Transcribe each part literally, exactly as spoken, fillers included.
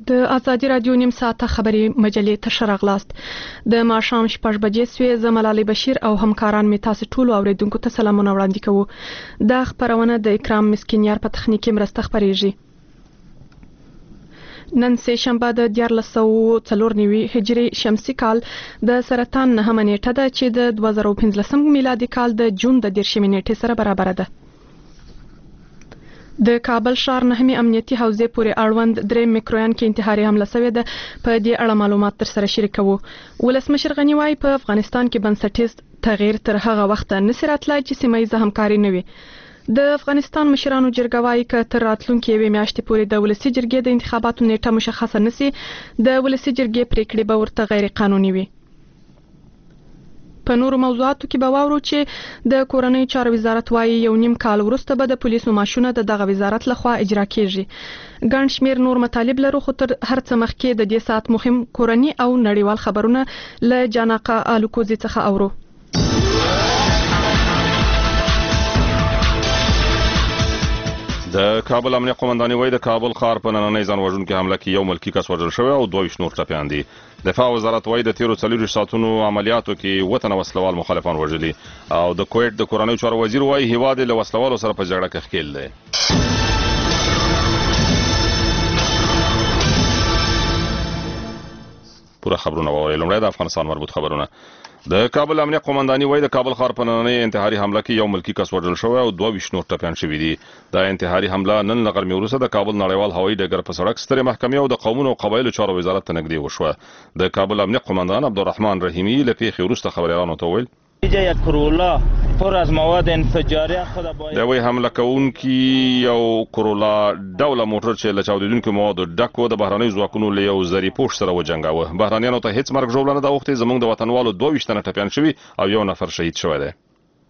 د ازادي رادیو نیم ساعته خبري مجلې ته شرغلاست د ماښام شپږ بجې سوې زه ملالۍ بشیر او همکاران می تاسو ټول اوریدونکو ته سلامونه وړاندې کوو دا خبرونه د اکرام مسکینیار په تخنیکی مرسته خبريږي نن سه شنبه د دیارلس سوه څلور نوي هجري شمسي کال د سرطان نهمه نیټه ده چې د دوه زره پنځلسم میلادي کال د جون د دیرشمې نیټې سره برابر ده د کابل ښار نهمي امنیتي حوزې پورې اړوند درې میکرویان کې انتحاري حمله شوې ده په دې اړه معلومات تر سره شریکوو ولسمشر غنی وايي په افغانستان کې بنسټیز تغییر تر هغه وخت نه سراتلای چې سیمایي همکاري نه وي د افغانستان مشرانو جرګه وايي چې تر راتلونکي یوې میاشتې پورې د ولسي جرګې د انتخاباتو نیټه مشخصه نشي د ولسي جرګې پریکړې به ورته غیر قانوني وي په نورو موضوعاتو کې به واورو چې د کورنۍ چارو وزارت وايي یو نیم کال وروسته به د پولیسو ماشونه د دغه وزارت لخوا اجرا کیږي ګڼ شمیر نور مطالب لرو خو تر هر څه مخکې د دې ساعت مهم کورنۍ او نړیوال خبرونه له جانقه الوکوزي څخه اورو د کابل امنیه قومنداني وايي د کابل ښار په نننۍ ځانوژونکې حمله کې یو ملکي کس وژل شوی او دوه ویشت نور ټپیان دي دفاع وزارت وايي د تیرو څلوېښتو ساعتونو عملیاتو کې اووه تنه وسلوال مخالفان وژلي او د کویټ د کورنیو چارو وزیر وايي هیواد له وسلوالو سره په جګړه کې ښکیل دی پوره خبرونه واورئ لومړی د افغانستان مربوط خبرونه د کابل امنیه قومنداني وايي د کابل ښار په نننۍ انتحاري حمله کې یو ملکي کس وژل شوی او دوه ویشت نور ټپیان شوي دي دا انتحاري حمله نن له غرمې وروسته د کابل نړیوال هوایي ډګر په سړک سترې محکمې او د قومونو او قبایلو چارو وزارت ته نږدې وشوه د کابل امنیه قومندان عبدالرحمن رحیمي له پیښې وروسته خبریالانو ته وویل یک کرولا پر از مواد انفجاری خود باید د وی حمله کوونکي یو کرولا ډوله موټر چې له چاودیدونکو موادو ډک و د بهرنیو ځواکونو له یو زری پوش سره وجنګاوه بهرنیانو ته هیڅ مرګ ژوبله نه ده اوښتې زموږ د وطنوالو دوه ویشت تنه ټپیان شوي او یو نفر شهید شوی دی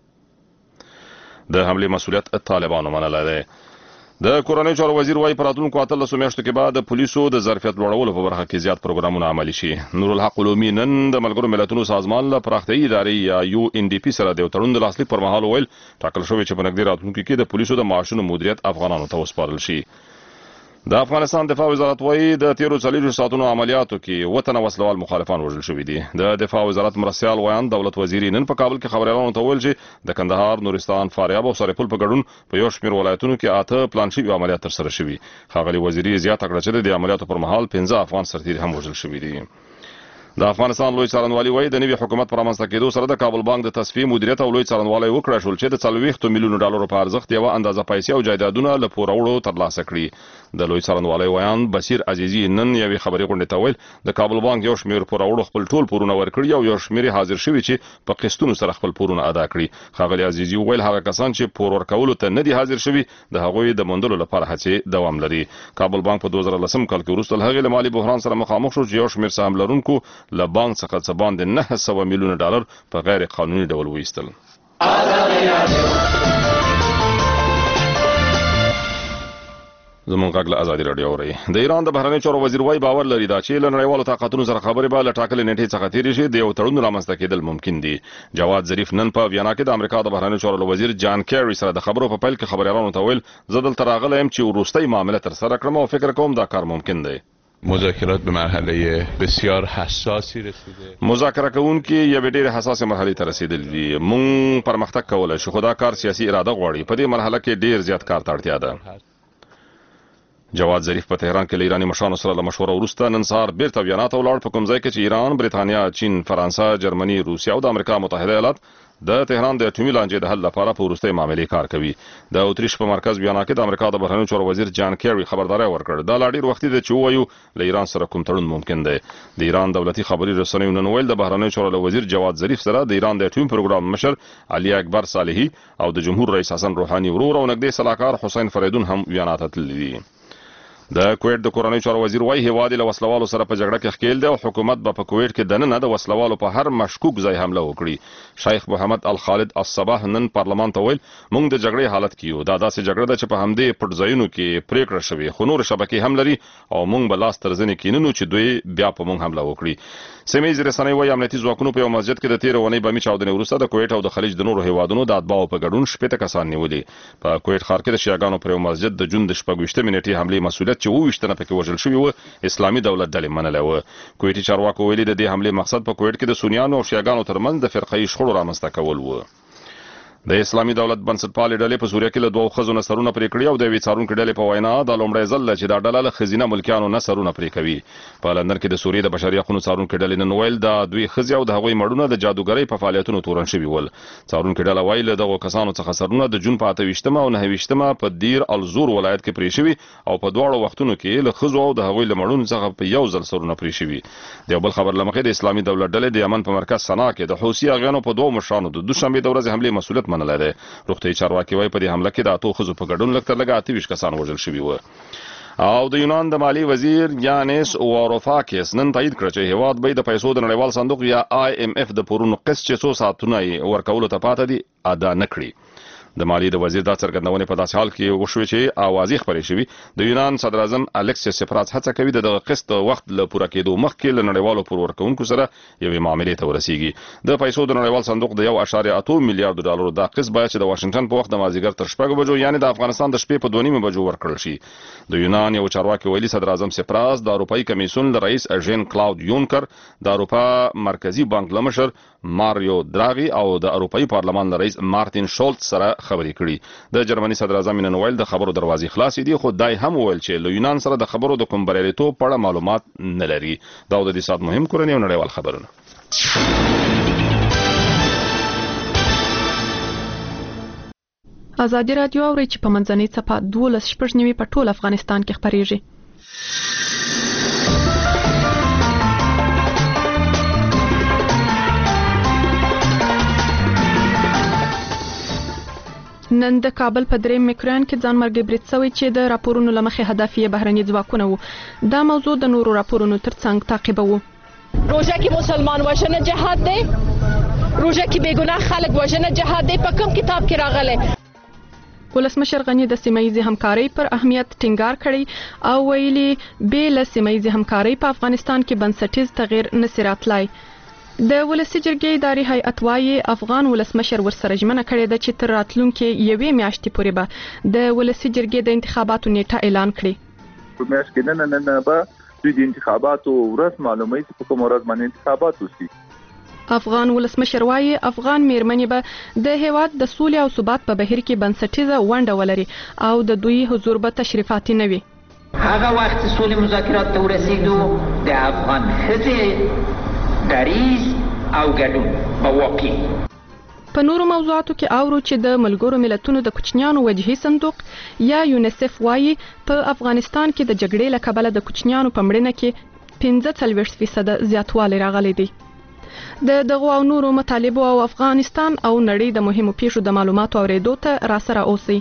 د حملې مسؤلیت طالبانو منلی دی د کورنیو چارو وزیر وايي په راتلونکو اتلسو میاشتو کې به د پولیسو د ظرفیت لوړولو په برخه کې زیات پروګرامونه عملي شي نور الحق علومي نن د ملګرو ملتونو سازمان له پراختیایي ادارې یا یو ان ډي پي سره د یو تړون د لاسلیک پر مهال وویل ټاکل شوی چې په نږدې راتلونکي کې د پولیسو د معاشونو مدیریت افغانانو ته وسپارل شي د افغانستان دفاع وزارت وايي د تیرو څلوېښتو ساعتونو عملیاتو کې اووه تنه وسلوال مخالفان وژل شوي دي د دفاع وزارت مرستیال ویان دولت وزیري نن په کابل کې خبریالانو ته وویل چې د کندهار نورستان فاریاب او سرپل په ګډون په یو شمېر ولایتونو کې اته پلان شوي عملیات ترسره شوي ښاغلي وزیري زیاته کړه چې د عملیاتو پر مهال پنځه افغان سرتیري هم وژل شوي دي د افغانستان لوی څارنوالي وايي د نوي حکومت پر رامنځته کېدو سره د کابل بانک د تصفیې مدیریت او لوی څارنوالی وکړای شول چې د څلوېښتو میلیونو ډالرو په ارزښت یوه اندازه پیسې او جایدادونه له پوروړو ترلاسه کړي د لوی څارنوالۍ ویان بصیر عزیزي نن یوې خبري غونډې ته ویل د کابل بانک یو شمېر پوروړو خپل ټول پورونه ورکړي او یو شمېر حاضر شوي چې په قسطونو سره خپل پورونه ادا کړي ښاغلي عزیزي وویل هغه کسان چې پور ورکولو ته نه دي حاضر شوي د هغوی د موندلو لپاره هڅې دوام لري کابل بانک په دوه زره لسم کال کې وروسته له هغې له مالي بحران سره مخامخ شو چې یو شمېر سهام لرونکو له بانک څخه څه باندې نهه سوه میلیونه ډالر په غیر قانوني ډول وایستل زمونږ غږ له ازادي راډیو اورئ د ایران د بهرنیو چارو وزیر وايي باور لري دا چې له نړیوالو طاقتونو سره خبرې به له ټاکلې نیټې څخه تېرې شي د یو تړون رامنځته کېدل ممکن دي جواد ظریف نن په ویانا کې د امریکا د بهرنیو چارو وزیر جان کیری سره د خبرو په پیل کې خبریالانو ته ویل زه دلته راغلی یم چې وروستۍ معامله ترسره کړم او فکر کوم دا کار ممکن دی مذاکرات به مرحله بسیار حساسی رسیده مذاکره کوونکي یوې ډېرې حساسې مرحلې ته رسیدلي دي موږ پرمختګ کولی شو خو دا کار سیاسي اراده غواړي په دې مرحله کې ډېر زیات کار ته اړتیا ده جواد ظریف په تهران کې له ایراني مشرانو سره له مشوره وروسته نن سهار بیرته ویانا ته ولاړ په کوم ځای کې چې ایران برېټانیا چین فرانسه جرمني روسیه او د امریکا متحده ایالات د تهران د اټومي لانجې د حل لپاره په وروستۍ معاملې کار کوي د اتریش په مرکز ویانا کې د امریکا د بهرنیو چارو وزیر جان کیری خبرداری ورکړ دا لا ډېر وختي دی چې ووایو له ایران سره کوم تړون ممکن دی د ایران دولتي خبري رسنیو نن ویل د بهرنیو چارو وزیر جواد ظریف سره د ایران د اټومي پروګرام مشر علي اکبر صالحي او د جمهور رئیس حسن روحاني ورور او نږدې سلاکار حسین فریدون هم ویانا ته تللي دي د کویټ د کورنیو چارو وزیر وايي هیواد له وسلوالو سره په جګړه کې ښکیل دی او حکومت به په کویټ کې دننه د وسلوالو په هر مشکوک ځای حمله وکړي شیخ محمد الخالد الصباح نن پارلمان ته ویل موږ د جګړې حالت کې یو دا داسې جګړه ده چې په همدې پټ ځایونو کې پریکړه شوې خو نور شبکې هم لري او موږ به لاس تر زنې کیننو چې دوی بیا په موږ حمله وکړي سیمه رسنۍ وايي امنیتي ځواکونو په یو مسجد کې د تیر ونې بمي چاودنې وروسته د کویټ او د خلیج د نورو هیوادونو د اتباعو په ګډون شپږ کسان نیولي په کویټ ښار کې د شیعاګانو پر یو مسجد د جون د شپږ ویشتمې نیټې حملې مسؤلیت ماموریت چې اووه ویشت تنه پکې وژل شوي و اسلامي دولت ډلې منلی و. کویټي چارواکو ویلي د دې حملې مقصد په کویټ کې د سنیانو او شیعاګانو ترمنځ د فرقه‌یي شخړو رامنځته کول و. د اسلامي دولت بنسټپالې ډلې په سوریه کې له دوه ښځو نه سرونه پرې کړي او د یوې څارونکې ډلې په وینا دا لومړی ځل چې دا ډله له ښځینه ملکیانو نه سرونه پرې کوي. په لندن کې د سوریې د بشري حقونو څارونکې ډلې نن ویل دا دوی ښځې او د هغوی مړونه د جادوګرۍ په فعالیتونو تورن شوي ول. څارونکې ډله وایي له دغو کسانو څخه سرونه د جون په اته ویشتمه او نهه ویشتمه په دیر الزور ولایت کې پرې شوي او په دواړو وختونو کې له ښځو او د هغوی له مړونو څخه په یو ځل سرونه پرې شوي. د یو بل خبر له مخې د اسلامي دولت ډلې د یمن په مرکز سنا کې د حوثي اغیانو په دوو مشرانو د دوشنبې د ورځې حملې مسؤلیت منلی دی. روغتیايي چارواکي وایي په دې حمله کې د اتو ښځو په ګډون لږ تر لږه اته ویشت کسان وژل شوي وو. او د یونان د مالي وزیر یانس واروفاکس نن تایید کړ چې هیواد به د پیسو د نړیوال صندوق یا آی ایم اف د پورونو قسط چې څو ساعتونه یې ورکولو ته پاته دي ادا نه کړي. د مالی د وزیر دا څرګندونې په داسې حال کې وشوې چې اوازې خپرې شوي. د یونان صدر اعظم الکسیس سپراس هڅه کوي د دغه قسط وخت له پوره کېدو مخکې له نړیوالو پور ورکوونکو سره یوې معاملې ته ورسیږي. د پیسو د نړیوال صندوق د یو اعشاریه اته میلیارډ ډالرو دا قسط باید چې د واشنګټن په وخت د مازدیګر تر شپږو بجو یعنې د افغانستان د شپې په دوه نیمې بجو ورکړل شي. د یونان یو چارواکي ویلي صدر اعظم سپراس د اروپایي کمیسیون له رئیس اژین کلاود یونکر، د اروپا مرکزی بانک له مشر ماریو دراغي او د اروپایي پارلمان له رئیس مارتین شولټ سره خبرې کړي. د جرمني صدر اعظم نن ویل د خبرو دروازې خلاصې دي، خو دای هم ویل چې له یونان سره د خبرو د کوم بریالیتوب په اړه معلومات نه لري. دا د دې سات مهم کورنۍ او نړیوال خبرونه. ازادي رادیو اوري چې په منځنۍ څپه دولس شپږ نیوي په ټول افغانستان کې خبريږي. نن د کابل په دریم میکران کې ځانمرګي برید شوی چې د راپورونو لمخې هدف یې بهرني ځواکونه وو. دا موضوع د نورو راپورونو ترڅنګ تعقیبوو. روژه کې مسلمان وژنه جهاد دی، روژه کې بیګناه خلک وژنه جهاد دی. په کوم کتاب کې راغلی؟ ولسمشر غنی د سیمایي همکارۍ پر اهمیت ټینګار کړی او ویلي به له سیمایي همکارۍ په افغانستان کې بنسټیز تغییر نشي راتلای. د ولسی جرګې اداري هیئت وايي افغان ولسمشر ورسره ژمنه کړې ده چې تر راتلونکي یوې میاشتې پورې به د ولسی جرګې د انتخاباتو نیټه اعلان کړي. په میاشت کې نه نه نه به دوی د انتخاباتو ورځ معلوموي چې په کوم ورځ باندې انتخابات وشي. افغان ولسمشر وايي افغان میرمنې به د هیواد د سولې او ثبات په بهیر کې بنسټیزه ونډه ولري او د دوی حضور به تشریفاتي نه وي. هغه وخت سولې مذاکرات ته ورسېدو د افغان ښځې دریز او ګډون به واقع. په نورو موضوعاتو کې اورو چې د ملګرو ملتونو د کوچنیانو وجهي صندوق یا یونیسف وايي په افغانستان کې د جګړې له کبله د کوچنیانو په مړینه کې پنځه څلوېښت فیصده زیاتوالی راغلی دی. د دغو او نورو مطالبو او افغانستان او نړۍ د مهمو پیښو د معلوماتو اورېدو ته راسره اوسئ.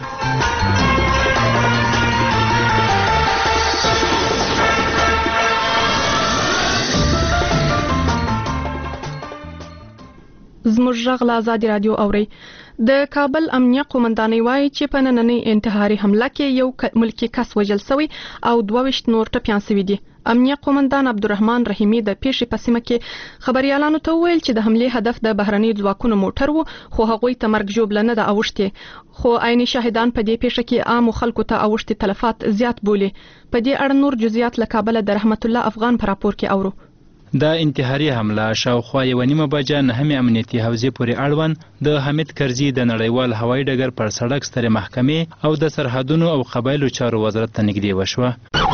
زموږ غږ له ازادي رادیو اوري. د کابل امنیه قومندانۍ وايي چې په نننۍ انتحاري حمله کې یو ملکی کس وژل شوی او دوه ویشت نور ټپیان شوي دي. امنیه قومندان عبدالرحمن رحیمي د پیښې په سیمه کې خبريالانو ته وویل چې د حملې هدف د بهرني ځواکونو موټر وو، خو هغوی ته مرګ ژوبله نه ده اوښتې. خو عیني شاهدان په دې پیښه کې عامو خلکو ته اوښتي تلفات زیات بولي. په دې اړه نور جزئیات له کابل د رحمت الله افغان په راپور کې اورو. دا انتحاري حمله شاوخوا یو نیمه بجه نهمې امنیتي حوزې پورې اړوند د حمید کرزي د نړیوال هوایي ډګر پر سړک سترې محکمې او د سرحدونو او قبایلو چارو وزارت ته نږدې وشوه.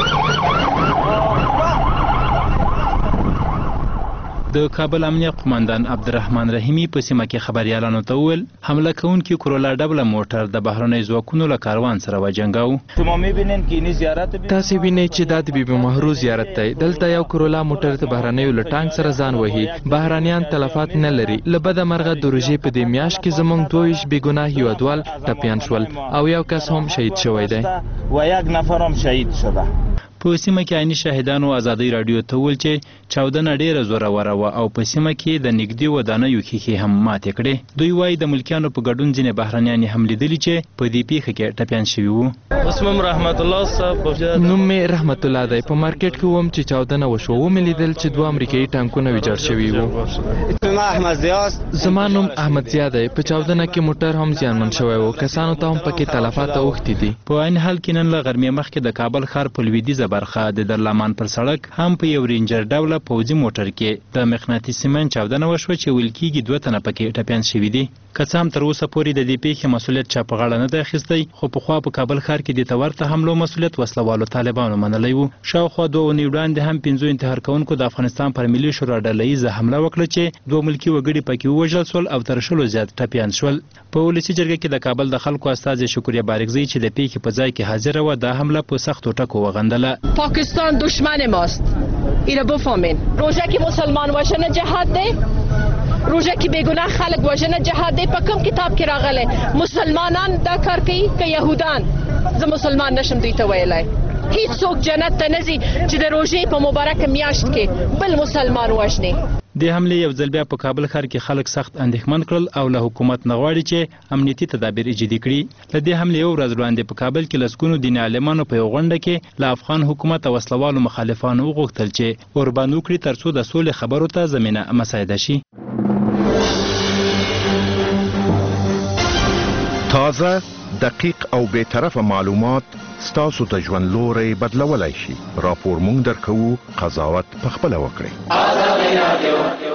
د کابل امنیه قومندان عبدالرحمن رحیمي په سیمه کې خبريالانو ته وویل حمله کوونکي کرولا ډبل موټر د بهرنۍ ځواکونو له کاروان سره وجنګاو. تاسو وینئ چې دا د بیبي مهرو زیارت دی. دلته یو کرولا موټر ته بهرنۍ له ټانک سره ځان وهي. بهرانيان تلفات نه لري. لبد مرغه د روژې په دې میاشت کې زمونږ دوه ویشت بیګناه هیوادوال ټپیان شول او یو کس هم شهید شوی دی. و یک نفر هم شهید شده. په سیمه کې عیني شاهدانو ازادي رادیو ته ویل چې چاودنه ډیره زوروره وه او په سیمه کې د نږدې ودانیو ښیښې هم ماتې کړې. دوی وایي د ملکیانو په ګډون ځینې بهرنیان هم لیدلي چې په دې پیښه کې ټپیان شوي وو. اسمم رحمت الله صاحب نوم مې رحمت الله دی. په مارکیټ کې وم چې چاودنه وشوه. ومې لیدل چې دوه امریکایي ټانکونه ویجاړ شوي وو. زما نوم احمد زیا دی. په چاودنه کې موټر هم زیانمن شوی و. کسانو ته هم پکې تلفات اوښتي دي. په عین حال کې نن له غرمې مخکې د کابل ښار په لویدیځه برخه د درلمان پر سړک هم په یو رینجر ډوله پوځي موټر کې د مقناطیسي مین چاودنه وشوه چې ویل کېږي دوه تنه پکې ټپیان شوي دي. که څه هم تر اوسه پورې د دې پیښې مسؤلیت چا په غاړه نه دی اخیستی، خو پخوا په کابل ښار کې د ته ورته حملو مسؤلیت وسلوالو طالبانو منلی و. شاوخوا دوه اونۍ وړاندې هم پنځو انتحار کوونکو د افغانستان پر ملي شورا ډله ییزه حمله وکړه چې دوه ملکي وګړي پکې ووژل شول او تر شلو زیات ټپیان شول. په ولسي جرګه کې د کابل د خلکو استازي شکریه بارکزی چې د پیښې په ځای کې حاضر و دا حمله په سختو ټکو وغندله. پاکستان دشمن ماست، اینو بفهمین. روزه که مسلمان وشنه جهاد ده، روزه که بیگناه خلق وشنه جهاد ده. په کوم کتاب کې راغله مسلمانان دا کار کوي که یهودان؟ زه مسلمان نشم دوی ته ویلی. هیڅ څوک جنت ته نه ځي چې د روژې په مبارکه میاشت کې بل مسلمان وژني. د حملې یو ځل بیا په کابل ښار کې خلک سخت اندېښمن کړل او له حکومت نه غواړي چې امنیتي تدابیر جدي کړي. له دې حملې یو ورځ وړاندې په کابل کې لسګونو دیني عالمانو په یو غونډه کې له افغان حکومت او وسلوالو مخالفانو وغوښتل چې قربان وکړي تر څو د سولې خبرو ته زمینه مساعده شي. تازه، دقیق او بی‌طرفه معلومات ستاسو د ژوند لوری بدلولی شي. راپور مونږ درکوو، قضاوت پخپله وکړئ.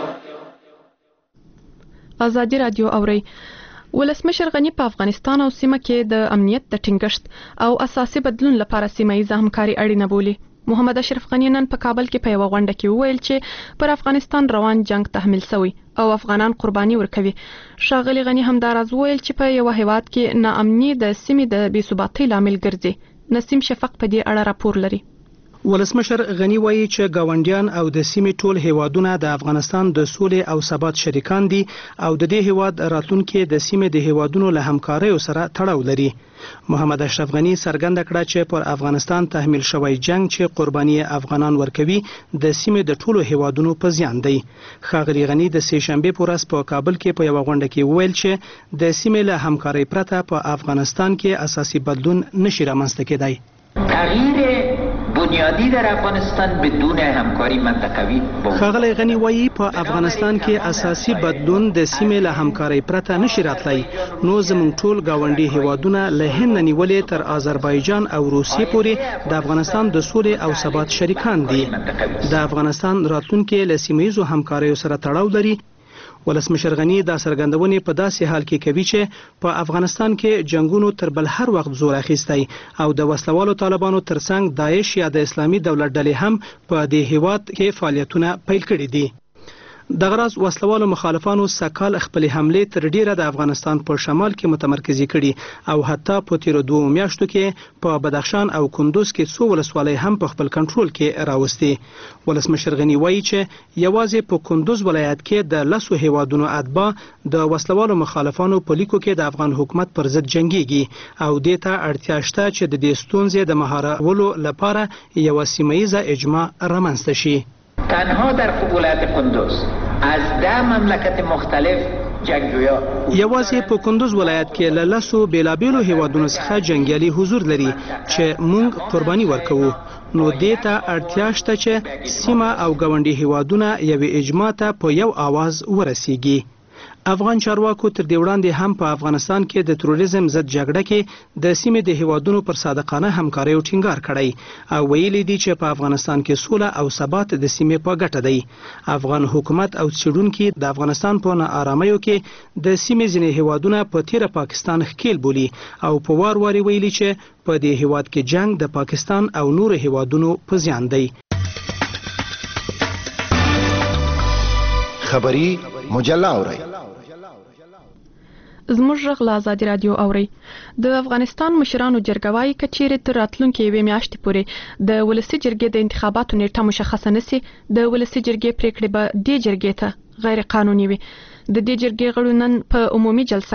ازادي رادیو اوري. ولسمشر غنی په افغانستان او سیمه کې د امنیت د ټینګښت او اساسي بدلون لپاره سیمه ییزه همکاري اړینه بولي. محمد اشرف غنی نن په کابل کې په یو غونډه کې وویل چې پر افغانستان روان جنگ تحمیل شوی او افغانان قرباني ورکوي. ښاغلي غنی همداراز وویل چې په یو هیواد کې ناامني د سیمې د بې ثباتۍ لامل ګرځي. نسیم شفق په دې اړه راپور لري. ولسمشر غنی وایي چې گاونډیان او د سیمې ټول هیوادونه د افغانستان د سولې او ثبات شریکان دي او د دې هیواد راتلونکي د سیمې د هیوادونو له همکاریو سره تړاو لري. محمد اشرف غنی څرګنده کړه چې پر افغانستان تحمیل شوی جنگ چې قرباني افغانان ورکوي د سیمې د ټولو هیوادونو په زیان دی. ښاغلي غنی د سه شنبه په ورځ په کابل کې په یو غونډه کې وویل چې د سیمې له همکارۍ پرته په افغانستان کې اساسي بدلون نشي رامنځته کېدای. تغییر بنیادی در افغانستان بدون همکاری منطقوی. ښاغلی غنی وایي په افغانستان کې اساسي بدلون د سیمې له همکارۍ پرته نشي راتلی. نو زموږ ټول گاونډي هیوادونه له هند نیولې تر آذربایجان او روسیې پورې د افغانستان د سولې او ثبات شریکان دي. د افغانستان راتلونکي له سیمه ییزو همکاریو سره تړاو لري. ولسمشر غنی دا څرګندونې په داسې حال کې کوي چې په افغانستان کې جنگونو تر بل هر وخت زور اخیستی او د وسلوالو طالبانو ترڅنګ داعش یا د اسلامي دولت ډلې هم په دې هیواد کې فعالیتونه پیل کړي دي. د غراض وسلوالو مخالفانو سکهال خپل حمله تر ډیره د افغانستان په شمال کې متمرکزي کړي او حتی په تیر دوه میاشتو کې په بدخشان او کندوز کې څو ولسوالۍ هم په خپل کنټرول کې راوستي. ولسمشر غنی وایي چې یوازې په کندوز ولایت کې د لسو هیوادونو اتباع د وسلوالو مخالفانو په لیکو کې د افغان حکومت پر ضد جنگيږي او دې ته اړتیا شته چې د دې ستونزې د مهارولو لپاره یو سیمه ییزه اجماع رامنځته شي. تنها در ولایت کندوز از ده مملکت مختلف جنگجویا یوازې په کندوز ولایت کې له لسو بیلابیلو هیوادونو څخه جنگیالي حضور لري چې موږ قرباني ورکوو. نو دې ته اړتیا شته چې سیمه او ګاونډي هیوادونه یوې اجماع ته په یو आवाज ورسیږي. افغان چارواکو تر دې وړاندې هم په افغانستان کې د تروریزم ضد جګړه کې د سیمې د هیوادونو پر صادقانه همکارۍ ټینګار کړی او ویلي دي چې په افغانستان کې سوله او ثبات د سیمې په ګټه دی. افغان حکومت او څېړونکي د افغانستان په ناآرامیو کې د سیمې ځینې هیوادونه په تیره پاکستان ښکیل بولي او په وار واري ویلي چې په دې هیواد کې جنگ د پاکستان او نورو هیوادونو په زیان دی. خبری مجله اورئ. زموږ غږ له ازادي رادیو اوري. د افغانستان مشرانو جرګه وايي که چیرې تر راتلونکې یوې میاشتې پورې د ولسي جرګې د انتخاباتو نیټه مشخصه نشي، د ولسي جرګې پریکړې به دې جرګې ته غیر قانوني وي. د دې جرګې غړو نن په عمومي جلسه کې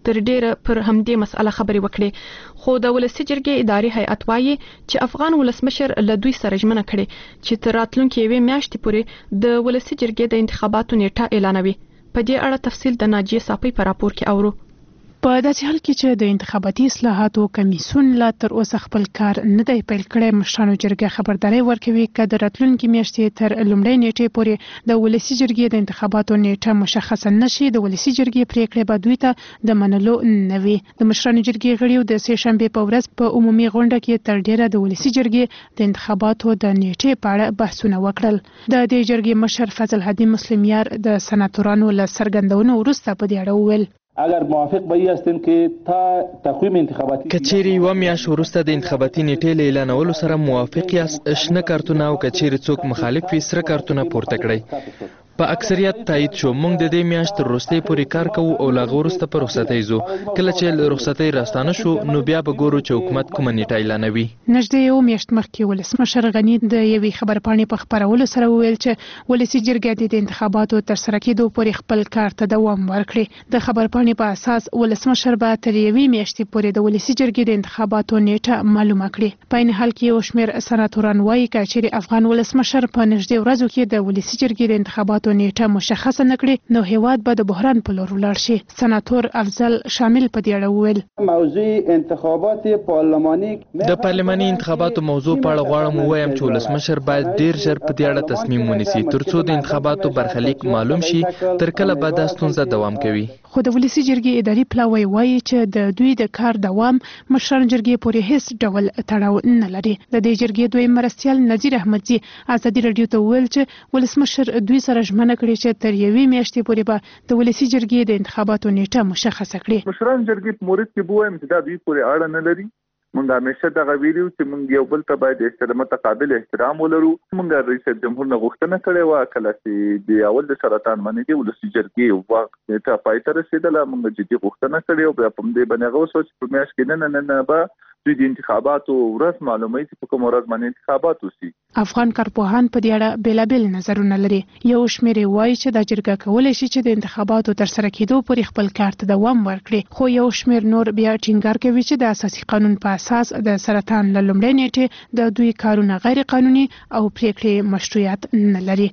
تر ډیره پر همدې مسأله خبرې وکړي خو د ولسی جرګې اداري هیئت وایي چې افغان ولسمشر له دوی سره ژمنه کړې چې تر راتلونکي یوې میاشتې پورې د ولسی جرګې د انتخاباتو نیټه اعلانوي. په دې اړه تفصیل د ناجیه صافی په راپور کې اورو. په داسې حال کې چې د انتخاباتي اصلاحاتو کمیسیون لا تر اوسه خپل کار نه دی پیل کړی، مشرانو جرګه خبرداري ورکوي چې د راتلونکي میاشتې تر لومړۍ نیټې پورې د ولسی جرګې د انتخاباتو نیټه مشخصه نشي. د ولسی جرګې پریکړې به دوی ته د منلو نه وي. د مشرانو جرګې غړیو د سه شنبې په ورځ په عمومي غونډه کې تر ډیره د ولسی جرګې د انتخاباتو د نیټې په اړه بحثونه وکړل. د دې جرګې مشر فضل هادي مسلمیار د سناتورانو له څرګندونو وروسته په دې اړه وویل اگر موافق به هستین که تا تقویم انتخاباتی کچيري و میاشت وروسته د انتخاباتي نیټې اعلانولو سره موافق یاست، شنه کارتونه او کچيري څوک مخالف وي سره کارتونه پورته کړئ. په اکثریت تایید شو. موږ د دې میاشت تر وروستۍ پورې کار کوو او لا وروسته په رخصتۍ ځو. کله چې رخصتۍ راستانه شو نو بیا به ګورو چې حکومت کومه نیټه اعلانوي. نږدې یو میاشت مخکې ولسمشر غني د یوې خبرپاڼې په خپرولو سره وویل چې ولسی جرګې د انتخاباتو تر سره کېدو پورې خپل کار ته دوام ورکړي. د خبرپاڼې په اساس ولسمشر به تر یوې میاشتې پورې د ولسی جرګې د انتخاباتو نیټه معلومه کړي. په عین حال کې یو شمېر سناتوران وایي که چیرې افغان ولسمشر په نږدې ورځو کې د ولسی جرګې د انتخاباتو نیټه مشخصه نکړي نو هیواد به د بحران په لور ولاړ شي. سناتور افضل شامل په دې اړه وویل موضوع انتخابات پارلماني د پارلماني انتخاباتو موضوع په اړه غواړم ووایم چې ولسمشر باید ډیر ژر په دې اړه تصمیم ونیسي ترڅو د انتخاباتو برخلیک معلوم شي. تر کله به دا ستونزه دوام کوي. خو د ولسی جرګې اداري پلاوی وایي چې د دوی د کار دوام مشرانو جرګې پورې هیڅ ډول تړاو نه لري. د دې جرګې دوی مرستیال نذیر احمدزي ازادي رادیو ته وویل چې ولسمشر دوی سره ژمنه کړې چې تر یوې میاشتې پورې به د ولسی جرګې د انتخاباتو نیټه مشخصه کړي. مشرانو جرګې په مورد کې بوایم چې دا دوی پورې اړه نه لري. مونږ همیشه دغه ویلو چې مونږ یو بل ته باید احترام متقابل احترام ولرو. مونږ رئیس جمهور نه غوښتنه کړې و کله چې د اول د سرطان باندې د ولسی جرګې وخت ته پای ته رسیدله. مونږ جدي غوښتنه کړې او په دې باندې غو سوچ په میاشت کې نه نه نه به دوی د انتخاباتو ورځ معلوموي چې په کوم ورځ باندې انتخابات وشي. افغان کارپوهان په دې اړه بیلابل نظرونه لري. یو شمېر وایي چې دا جرګه کولی شي چې د انتخاباتو تر سره کېدو پورې خپل کار ته دوام ورکړي. خو یو شمېر نور بیا ټینګار کوي چې د اساسي قانون په اساس د سرطان له لومړۍ نیټې د دوی کارونه غیر قانوني او پریکړې مشروعیت نه لري.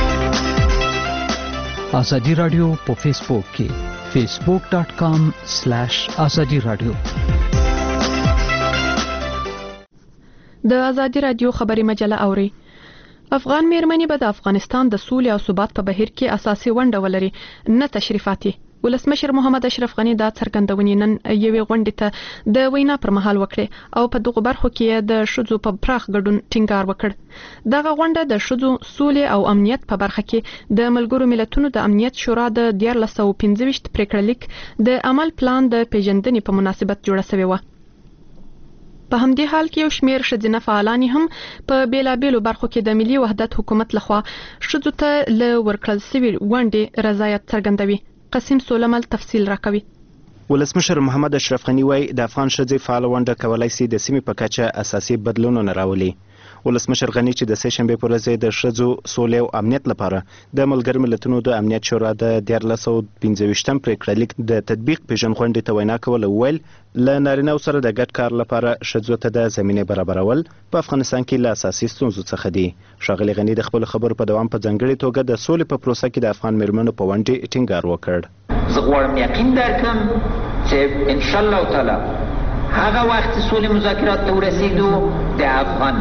ازادي رادیو په فیسبوک کې فیسبوک ډاٹ کام سلیش ازادي رادیو. د ازادي رادیو خبري مجله اوري. افغان میرمنې به د افغانستان د سولې او ثبات په بهیر کې اساسي ونډه ولري، نه تشریفاتي. ولسمشر محمد اشرف غني دا څرګندونې نن یوې غونډې ته د وینا پر مهال وکړې او په دغه برخو کې د ښځو په پراخ ګډون ټینګار وکړ. دغه غونډه د ښځو سولې او امنیت په برخه کې د ملګرو ملتونو د امنیت شورا د دیارلس سوه پنځه ویشت پریکړه لیک د عمل پلان د پیژندنې په مناسبت جوړه شوې وه. په همدې حال کې یو شمېر ښځینه فعالان هم په بیلابېلو برخو کې د ملي وحدت حکومت لخوا ښځو ته له ورکړل شوي ونډې رضایت څرګندوي. قسم سولمل تفصیل راکوي. ولسمشر محمد اشرف غني وايي د افغان ښځې فعال ونډه کولای شي د سیمې په کچه اساسي بدلونونه راولي. ولسمشر غني چې د سه شنبې پر ورځ د ښځو سولې او امنیت لپاره د ملګرو ملتونو د امنیت شورا د دیارلس سوه پنځه ویشتم پریکړه لیک د تطبیق پیژند غونډې ته وینا کوله وویل له نارینه‌و سره د ګډ کار لپاره ښځو ته د زمینې برابرول په افغانستان کې له اساسي ستونزو څخه دي. ښاغلي غني د خپلو خبرو په دوام په ځانګړې توګه د سولې په پروسه کې د افغان میرمنو په ونډې ټینګار وکړ. زه غواړم یقین درکړم چې ان شاء الله تعالی هغه وخت سولې مذاکرات ته ورسېدو د افغان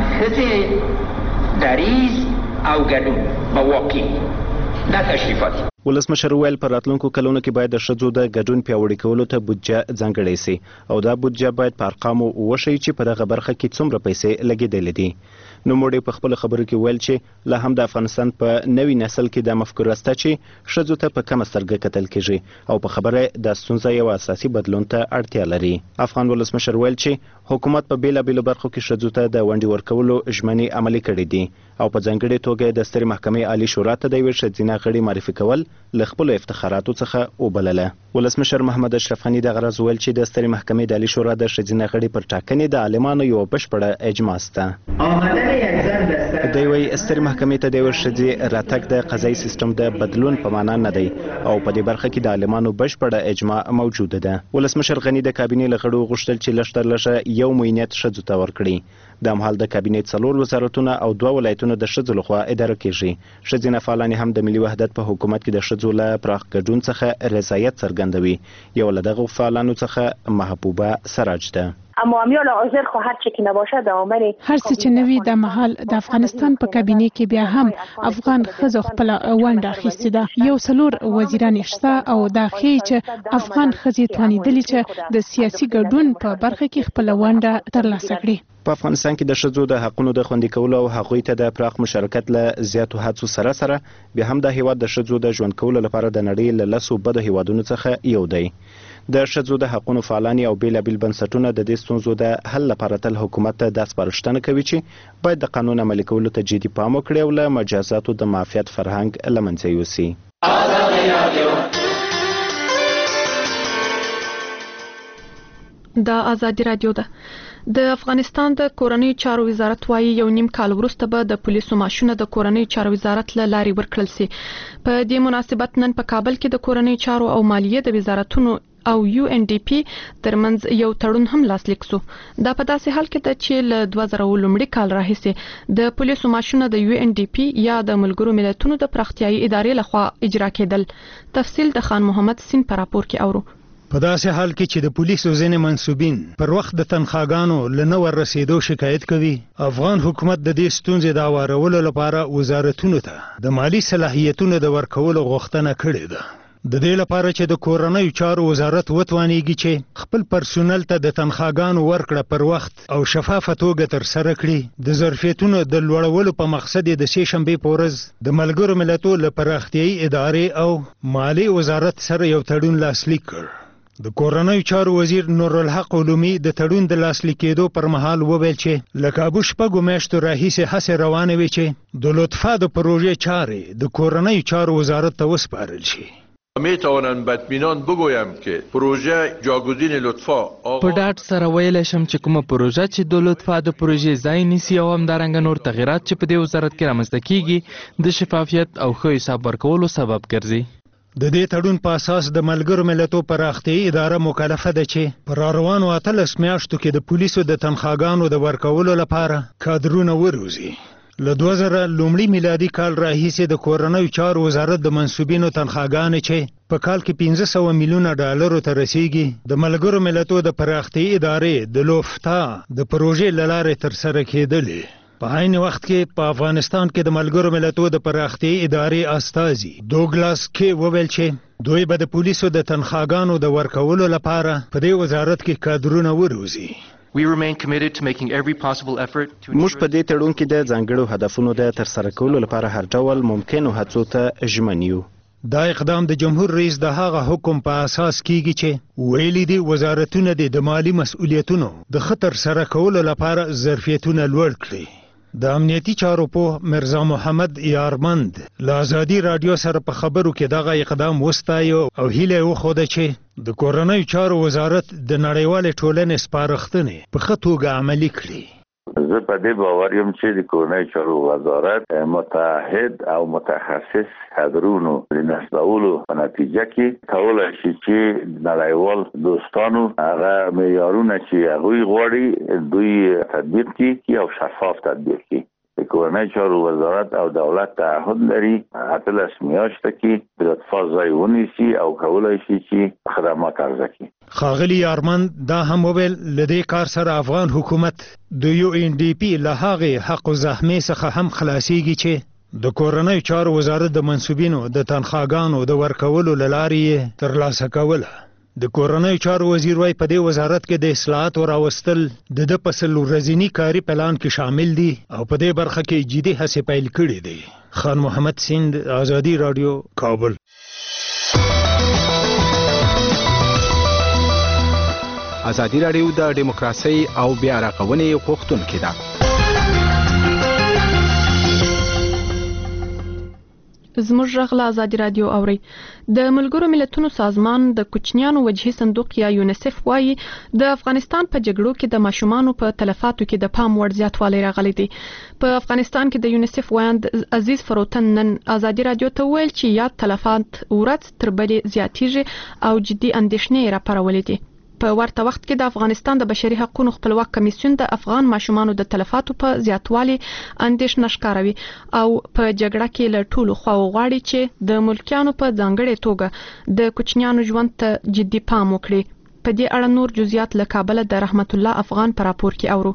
ښځې دریځ او ګډون به واقعي نه تشریفاتي. ولسمشر ویل په راتلونکو کلونو کې باید د ښځو د ګډون پیاوړي کولو ته بودجه ځانګړې سي او دا بودجه باید په ارقامو وښیي چې په دغه برخه کې څومره پیسې لګېدلې دي. نوموړي په خپلو خبرو کې ویل چې لا هم د افغانستان په نوي نسل کې دا مفکوره شته چې ښځو ته په کمه سترګه کتل کېږي او په خبره دا ستونزه یو اساسي بدلون ته اړتیا لري. افغان ولسمشر ویل چې حکومت په بیلابېلو برخو کې ښځو ته د ونډې ورکولو ژمنې عملي کړې دي او په ځانګړې توګه د سترې محکمې عالي شورا ته د یوې ښځینه غړي معرفي کول له خپلو افتخاراتو څخه وبلله. ولسمشر محمد اشرف غني دغه راز ویل چې د سترې محکمې د عالي شورا د ښځینه غړي پر ټاکنې د عالمانو یوه بشپړه اجماع شته. دوی وایي سترې محکمې ته د یوې ښځې راتګ د قضایي سیستم د بدلون په معنا نه دی او په دې برخه کې د عالمانو بشپړه اجماع موجوده ده. ولسمشر غني د کابینې له غړو غوښتل چې لږ تر لږه یو معینیت ښځو ته ورکړي. د مهال د کابینې څلور وزارتونه او دوه ولایتونه د ښځو لخوا اداره کیږي. ښځینه فعالانې هم د ملي وحدت په حکومت کې د ښځو له پراخ ګډون څخه رضایت څرګندوي. یو له دغو فعالانو څخه محبوبه سراج ده. اما امیال حاضر خو هر چی که نباشه د عمر هر څه چې نوي د محل د افغانستان په کابینې کې بیا هم افغان ښځو خپل ونډه اخیستې ده. یو څلور وزیران شته او دا ښیي چې افغان ښځې توانېدلې چې د سیاسي ګډون په برخه کې خپل ونډه ترلاسه کړي. په افغانستان کې د ښځو د حقونو د خوندي کولو او هغوی ته د پراخ مشارکت له زیاتو هڅو سره سره بیا هم د هیواد د ښځو د ژوند کولو لپاره د نړۍ له لسو بدو هیوادونو څخه یو دی. د ښځو د حقونو فعالانې او بیلابیل بنسټونه د دې ستونزو د حل لپاره تل حکومت ته دا سپارښتنه کوي چې باید د قانون عملي کولو ته جدي پام وکړي او له مجازاتو د معافیت فرهنګ له منځه یوسي. د ازادي رادیو ده. د افغانستان د کورنۍ چارو وزارت وايي یو نیم کال وروسته به د پولیسو ماشونه د کورنۍ چارو وزارت له لارې ورکړل شي. په دې مناسبت نن په کابل کې د کورنۍ چارو او مالیې د وزارتونو او یو ان ډي پی ترمنځ یو تړون هم لاسلیک شو. دا په داسې حال کې ده چې له دوه زره لومړي کال راهیسې د پولیسو ماشونه د یو ان ډي پی یا د ملګرو ملتونو د پراختیايي ادارې لخوا اجرا کېدل. تفصیل د خان محمد سین په راپور کې اورو. په داسې حال کې چې د پولیسو ځینې منسوبین پر وخت د تنخواګانو له نه ور رسیدو شکایت کوي، افغان حکومت د دې ستونزې د هوارولو لپاره وزارتونو ته د مالی صلاحیتونو د ورکولو غوښتنه کړې ده. د دې لپاره چې د کورنۍ چارو وزارت وتوانیږي چې خپل پرسونل ته د تنخواګانو ورکړه پر وخت او شفافه توګه ترسره کړي، د ظرفیتونو د لوړولو په مقصد د سې شنبې په ورځ د ملګرو ملتونو له پراختیايي ادارې او مالی وزارت سره یو تړون لاسلیک کړ. د کورنۍ چارو وزیر نور الحق علومي د تړون د لاسلیک کېدو پر مهال وویل چې له کابو شپږو میاشتو راهیسې هڅې روانې وې چې د لطفا د پروژې چارې د کورنۍ چارو وزارت ته وسپارل شي. می توانم با اطمینان بگویم که پروژه جاگزین لطفا په ډاډ سره ویلی شم چې کومه پروژه چې د لطفا د پروژې ځای نیسي او همدارنګه نور تغیرات چې په دې وزارت کې رامنځته کیږي د شفافیت او ښه حساب ورکولو سبب ګرځي. د دې تړون په اساس د ملګرو ملتونو پراختیايي اداره مکلفه ده چې پر روانو اتلس میاشتو کې د پولیسو د تنخواګانو د ورکولو لپاره کادرونه وروزي. له دوه زره لومړي میلادي کال راهیسې د کورنۍ چارو وزارت د منسوبینو تنخواګانې چې په کال کې پنځه سوه میلیونه ډالرو ته رسیږي د ملګرو ملتونو د پراختیايي ادارې د لوفتا د پروژې له لارې ترسره کېدلې. په عین وخت کې په افغانستان کې د ملګرو ملتونو د پراختیايي ادارې استازي دوګلاس کې وویل چې دوی به د پولیسو د تنخواګانو د ورکولو لپاره په دې وزارت کې کادرونه وروزي. موږ په دې تړون کې د ځانګړو هدفونو د ترسره کولو لپاره هر ډول ممکنو هڅو ته ژمن یو. دا اقدام د جمهور رئیس د هغه حکم په اساس کیږي چې ویلي دي وزارتونه د مالی مسؤلیتونو د خطر سره کولو لپاره ظرفیتونه لوړ کړي. د امنیتي چارو په مرزا محمد یارمند له ازادي رادیو سره په خبرو کې دغه اقدام وستایو او هیله وښوده چې د کورنۍ چارو وزارت د نړیوالې ټولنې سپارښتنې په ښه توګه عملي کړي. زه په دې باور یم چې د کورنۍ چارو وزارت متعهد او متخصص کادرونو د نسبولو په نتیجه کې کولای شي چې نړیوال دوستانو هغه معیارونه چې هغوی غواړي دوی تطبیق کړي او شفاف تطبیق کړي. د کورنۍ چارو وزارت او دولت تعهد لري اتلس میاشته کې د لطفا ځای ونیسي او کولای شي چې خدمات عرضه کړي. ښاغلي یارمن دا هم وویل له دې کار سره افغان حکومت د یو ان ډي پی له هغې حق و زحمې څخه هم خلاصیږي چې د کورنۍ چارو وزارت د منسوبینو د تنخواګانو د ورکولو له لارې یې ترلاسه کوله. د کورنۍ چارو وزیر وايي په دې وزارت کې د اصلاحاتو راوستل د ده په سل ورځني کاري پلان کې شامل دي او په دې برخه کې جدي هڅې پیل کړي دي. خان محمد سیند، ازادي رادیو، کابل. ازادي رادیو د دیموکراسي او بیا رغونې غوښتونکې ده. زموږ غږ له ازادي رادیو اوري. د ملګرو ملتونو سازمان د کوچنیانو وجهي صندوق یا یونیسف وایي د افغانستان په جګړو کې د ماشومانو په تلفاتو کې د پام وړ زیاتوالی راغلی دی. په افغانستان کې د یونیسف وایند عزیز فروتن نن ازادي رادیو ته ویل چې یاد تلفات ورځ تر بلې زیاتیږي او جدي اندېښنې راپارولې دي. په ورته وخت کې د افغانستان د بشري حقوقو خپلواک کمیسیون د افغان ماشومانو د تلفاتو په زیاتوالي اندېښنه ښکاروي او په جګړه کې له ټولو خواو غواړي چې د ملکیانو په ځانګړې توګه د کوچنیانو ژوند ته جدي پام وکړي. په دې اړه نور جزئیات له کابل د رحمت الله افغان په راپور کې اورو.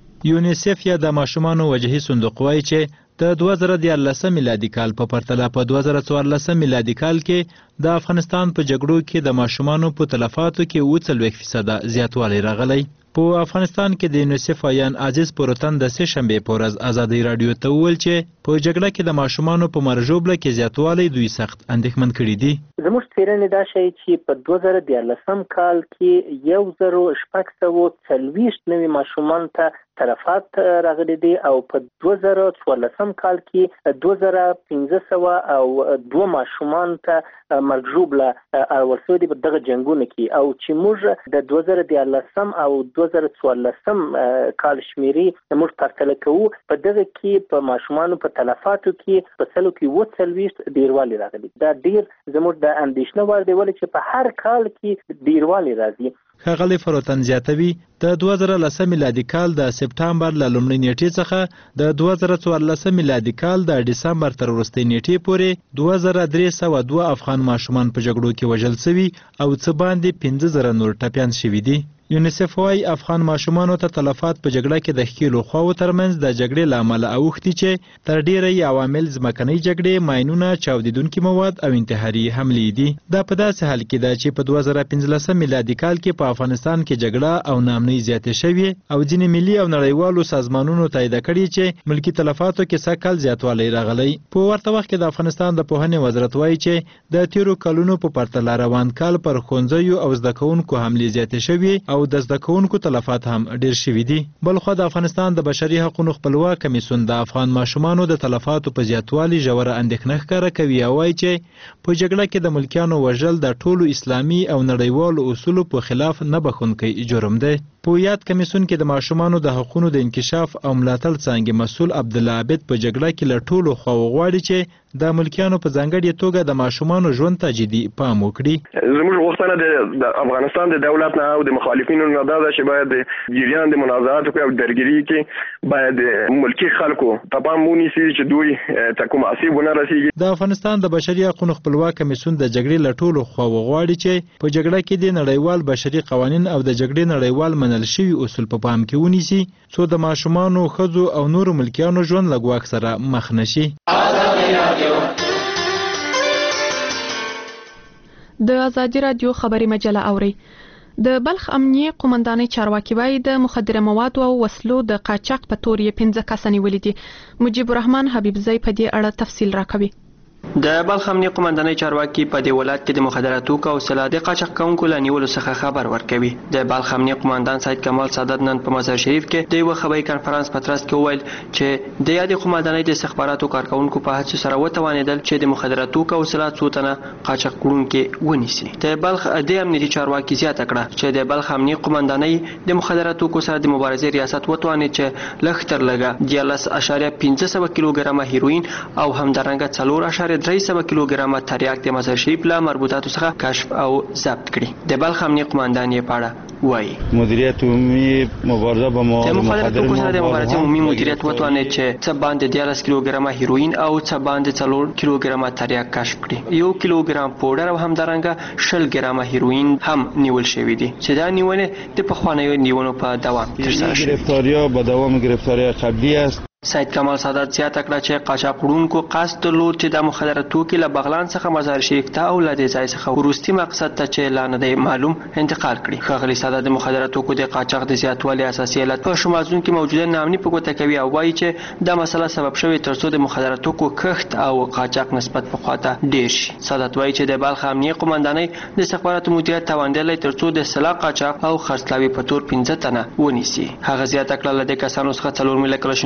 یونیسف یا د ماشومانو وجهي صندوق وایي چې د دوه زره دیارلسم میلادي کال په پرتله په دوه زره څوارلسم میلادي کال کې د افغانستان په جګړو کې د ماشومانو په تلفاتو کې اووه څلوېښت فیصده زیاتوالی راغلی. په افغانستان کې د یونیسف وایان عزیز پروتن د سه شنبې په ورځ ازادي رادیو ته وویل چې په جګړه کې د ماشومانو په مرژوبله کې زیاتوالی دوی سخت اندېښمن کړي دي. زموږ څېړنې دا ښیي چې په دوه زره دیارلسم کال کې یو زرو شپږ سوه څلوېښت نوي ماشومان ته تلفات راغلي دي او په دوه زره څوارلسم کال کې دوه زره پنځه سوه او دوه ماشومان ته مرګ ژوبله اړول شوي دي په دغه جنګونو کې. او چې موږ د دوه زره دیارلسم او دوه زره څوارلسم کال شمیرې موږ پرتله کوو، په دغه کې په ماشومانو په تلفاتو کې په سلو کې اووه څلوېښت ډیروالی راغلی. دا ډیر زموږ د اندېښنه وړ دی ولې چې په هر کال کې ډیروالی راځي. ښاغلی فروتن زیاتوي د دوه زره لسم میلادي کال د سپټامبر له لومړۍ نیټې څخه د دوه زره څوارلسم میلادي کال د ډسمبر تر وروستۍ نیټې پورې دوه زره درې سوه دوه افغان ماشومان په جګړو کې وژل شوي او څه باندې پنځه زره نور ټپیان شوي دي. یونیسف وايي افغان ماشومانو ته تلفات په جګړه کې د ښکیلو خواو ترمنځ د جګړې له امله اوښتي چې تر ډیره یې عوامل ځمکنۍ جګړې، ماینونه، چاودیدونکي مواد او انتحاري حملې دي. دا په داسې حال کې ده چې په دوه زره پنځلسم میلادي کال کې په افغانستان کې جګړه او ناامنۍ زیاتې شوې او ځینې ملي او نړیوالو سازمانونو تایید کړي چې ملکي تلفاتو کې سږ کال زیاتوالی راغلی. په ورته وخت کې د افغانستان د پوهنې وزارت وايي چې د تیرو کلونو په پرتله روان کال پر ښوونځیو او زده کوونکو حملې زیاتې شوې او د زده کوونکو تلفات هم ډیر شوي دي. بلخو د افغانستان د بشري حقوقو خپلواک کمیسیون د افغان ماشومانو د تلفاتو په زیاتوالي ژوره اندېښنه ښکاره کوي او وایي چې په جګړه کې د ملکیانو وژل د ټولو اسلامي او نړیوالو اصولو په خلاف نه بخښونکی جرم دی. په یاد کمیسیون کې د ماشومانو د حقوقو د انکشاف او ملاتړ څانګې مسؤل عبدالله عابد په جګړه کې له ټولو خواو غواړي چې د ملکیانو په ځانګړې توګه د ماشومانو ژوند ته جدي پام وکړي. زموږ غوښتنه د افغانستان د دولت نه او د مخالفینو نه دا ده چې باید د جریان د منازعاتو او درګیري کې باید ملکی خلکو ته پام ونیسي چې دوی ته کوم آسیب ونه رسیږي. د افغانستان د بشري حقوقو خپلواک کمیسیون د جګړې له ټولو خواو غواړي چې په جګړه کې د نړیوال بشري قوانین او د جګړې نړیوال منل شوي اصول په پام کې ونیسي څو د ماشومانو، ښځو او نورو ملکیانو ژوند له ګواښ سره مخ نشي. د ازادي رادیو خبري مجله اوري. د بلخ امنیه قومندانۍ چارواکي وايي د مخدره موادو او وسلو د قاچاق په تور یې پنځه کسه نیولي دي. مجيب الرحمن حبیبزی په دې اړه تفصیل راکوي. د بلخ امنیه قومندانۍ چارواکي په دې ولایت کې د مخدره توکو او سلاح د قاچاق کوونکو له نیولو څخه خبر ورکوي. د بلخ امنیه قومندان سید کمال سعادت نن په مزار شریف کې د یو خبري کانفرنس په ترڅ کې وویل چې د یادې قومندانۍ د استخباراتو کارکونکو په هڅو سره وتوانېدل چې د مخدره توکو او سلاح څو تنه قاچاق کوونکي ونیسي. د بلخ د امنیتي چارواکي زیاته کړه چې د بلخ امنیه قومندانۍ د مخدره توکو سره د مبارزې ریاست وتوانېد چې لږ تر لږه دیارلس اعشاریه پنځه سوه کیلوګرامه هیروین او همدارنګه څلور اعشاریه درې سوه کیلوګرامه تریاک د مزار شریف له مربوطاتو څخه کشف او ضبط کړي. د بلخ امنیه قومندان یې په اړه وایي مدیریت عمومي مبارزه به د مخدره توکو سره د مبارزې عمومي مدیریت وتوانېد چې څه باندې دیارلس کیلوګرامه هیروین او څه باندې څلور کیلوګرامه تریاک کشف کړي. یو کیلوګرام پوډر او همدارنګه شل ګرامه هیروین هم نیول شوي دي چې دا نیولې د پخوانیو نیولو په دوام ترسره شوي. گرفتاری‌ها به دوام گرفتاری قبلی است. سید کمال سعادت زیاته کړه چې قاچاق وړونکو قصد درلود چې د مخدره توکي له بغلان څخه مزار شریف ته او له دې ځای څخه وروستي مقصد ته چې لا نه دی معلوم انتقال کړي. ښاغلي سعادت د مخدره توکو د قاچاق د زیاتوالي اساسي علت په شمال ځون کې موجوده ناامني په ګوته کوي او وایي چې دا مسله سبب شوې ترڅو د مخدره توکو کښت او قاچاق نسبت په خواته ډیر شي. سعادت وایي چې د بلخ امنیه قومندانۍ د استخباراتو مدیریت توانېدلی ترڅو د سلاح قاچاق او خرڅلاوي په تور پنځه تنه ونیسي. هغه زیاته کړه له دې کسانو څخه څلور میله کلاشینکوف او درې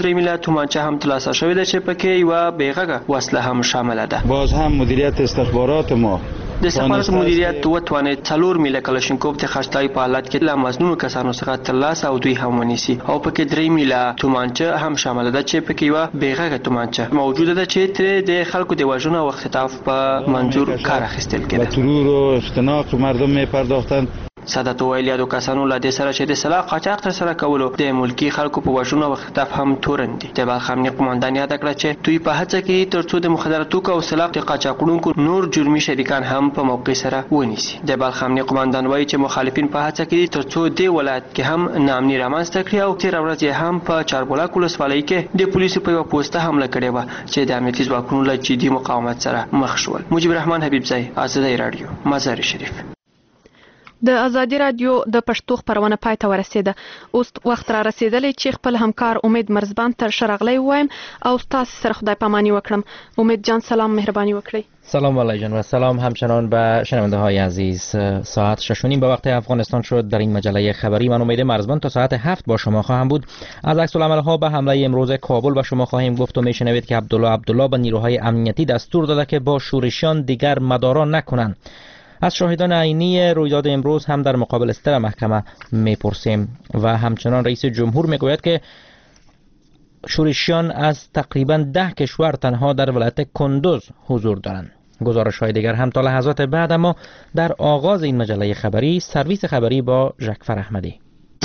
درې میله تومانچه هم ترلاسه شوې ده چې پکې یوه بېغږه وسله هم شامله ده. باز هم مدیریت استخبارات ما د استخباراتو مدیریت وتوانید څلور میله کلاشینکوف د خرڅلاوي په حالت کې له مظنونو کسانو څخه ترلاسه او دوی هم ونیسي او پکې درې میله تومانچه هم شامله ده چې پکې یوه بېغږه تومانچه موجوده ده چې ترې د خلکو د وژنو او اختطاف په منظور کار اخیستل کېده. به ترور و اختناق مردم میپرداختند. سادات ویل یادو کسانو له دې سره چې د سلاح قاچاق ترسره کولو د ملکي خلکو په وژنو او اختطاف هم تورن دي. د بلخ امنیه قوماندان یاد کړه چې دوی په هڅه کې تر څو د مخدره توکو او سلاح د قاچاقونکو نور جرمي شریکان هم په موقع سره ونیسي. د بلخ امنیه قوماندان وایي چې مخالفین په هڅه کې تر څو د ولایت کې هم ناامني رامنځته کړي او تیر ورځ هم په چاربلاک ولسوالۍ کې د پولیسو په یوه پوسټه حمله کړې وه چې د امنیتي ځواکونو له جدي مقاومت سره مخ شول. مجيب الرحمن حبیبزی، ازادي رادیو، مزار شریف. د ازادي رادیو د پښتو خبرونه پای ته ورسیده. اوس وخت را رسیدلی چې خپل همکار امید مرزبان تر شرغلی وایم او تاسو سره خدای پامانی وکړم. امید جان سلام، مهربانی وکړئ. سلام والله جان و سلام همچنان به شنونده های عزیز. ساعت شش و نیم به وقت افغانستان شد. در این مجله خبری من امید مرزبان تا ساعت هفت با شما خواهم بود. از عکس العمل ها به حمله امروز کابل با شما خواهیم گفت و میشنوید که عبدالله عبدالله به نیروهای امنیتی دستور داده که با شورشیان دیگر مدارا نکنند. از شاهدان عینی رویداد امروز هم در مقابل استر محکمه میپرسیم و همچنان رئیس جمهور میگوید که شورشیان از تقریبا ده کشور تنها در ولایت کندوز حضور دارند. گزارش های دیگر هم تا لحظات بعد، اما در آغاز این مجله خبری سرویس خبری با ژکفر احمدی.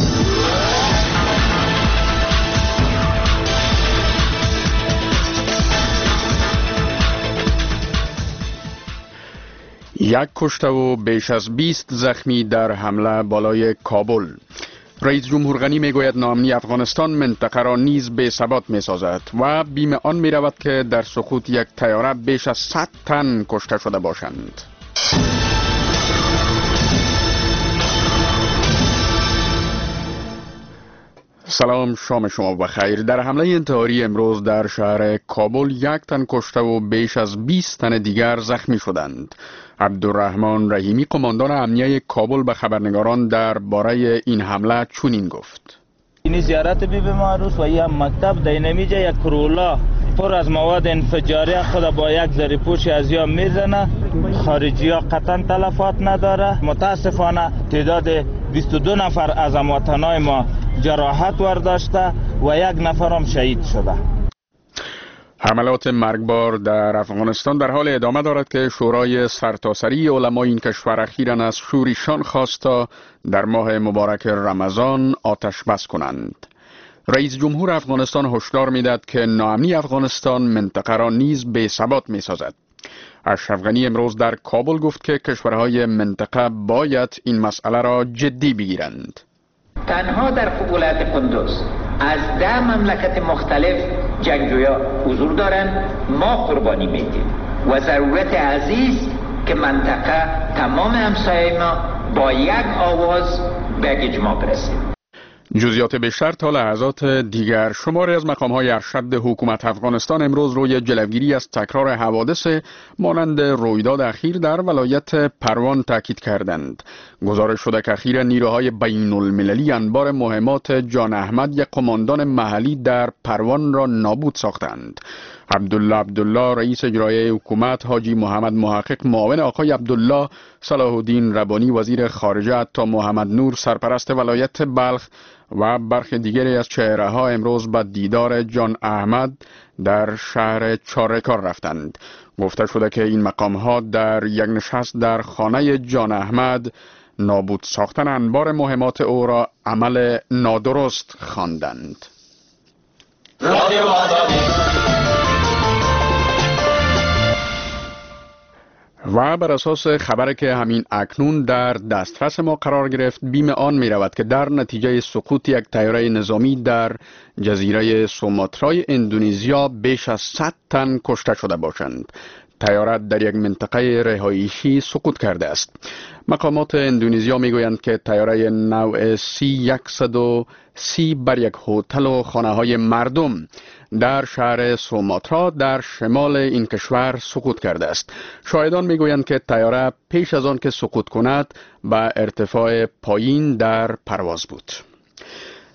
یک کشته و بیش از بیست زخمی در حمله بالای کابل. رئیس جمهور غنی میگوید ناامنی افغانستان منطقه را نیز بی ثبات می سازد و بیم آن می رود که در سقوط یک طیاره بیش از صد تن کشته شده باشند. سلام، شام شما بخیر. در حمله انتحاری امروز در شهر کابل یک تن کشته و بیش از بیست تن دیگر زخمی شدند. عبدالرحمن رحیمی قماندان امنیه کابل به خبرنگاران درباره این حمله چنین گفت: این زیارت بی بی معروف و یا مکتب در اینمیجا یک کرولا پر از مواد انفجاری خود با یک زریپوش از یا میزنه. خارجی ها قطعا تلفات نداره. متاسفانه تعداد بیست و دو نفر از هموطنان ما جراحت ورداشته و یک نفر هم شهید شده. حملات مرگبار در افغانستان در حال ادامه دارد که شورای سرتاسری علمای این کشور اخیراً از شورشیان خواست تا در ماه مبارک رمضان آتش بس کنند. رئیس جمهور افغانستان هشدار می‌دهد که ناامنی افغانستان منطقه را نیز بی ثبات می‌سازد. اشرف غنی امروز در کابل گفت که کشورهای منطقه باید این مسئله را جدی بگیرند. تنها در ولایت کندوز از ده مملکت مختلف جنگجویا حضور دارند. ما قربانی میدیم و ضرورت عزیز که منطقه تمام همسایه ما با یک آواز به اجماع برسیم. جزئیات بیشتر تا لحظات دیگر. شماری از مقام‌های ارشد حکومت افغانستان امروز روی جلوگیری از تکرار حوادث مانند رویداد اخیر در ولایت پروان تاکید کردند. گزارش شده که اخیراً نیروهای بین المللی انبار مهمات جان احمد یک قماندان محلی در پروان را نابود ساختند. عبدالله عبدالله رئیس اجرایی حکومت، حاجی محمد محقق معاون آقای عبدالله، صلاح الدین ربانی وزیر خارجه تا محمد نور سرپرست ولایت بلخ و برخی دیگری از چهره ها امروز به دیدار جان احمد در شهر چارکار رفتند. گفته شده که این مقام ها در یک نشست در خانه جان احمد نابود ساختن انبار مهمات او را عمل نادرست خواندند. و بر اساس خبری که همین اکنون در دسترس ما قرار گرفت، بیم آن می رود که در نتیجه سقوط یک طیاره نظامی در جزیره سوماترای اندونزیا بیش از صد تن کشته شده باشند. طیاره در یک منطقه رهایشی سقوط کرده است. مقامات اندونزیا می گویند که طیاره نوع سی صد و سی بر یک هتل و خانه های مردم در شهر سوماترا در شمال این کشور سقوط کرده است. شاهدان میگویند که طیاره پیش از آن که سقوط کند به ارتفاع پایین در پرواز بود.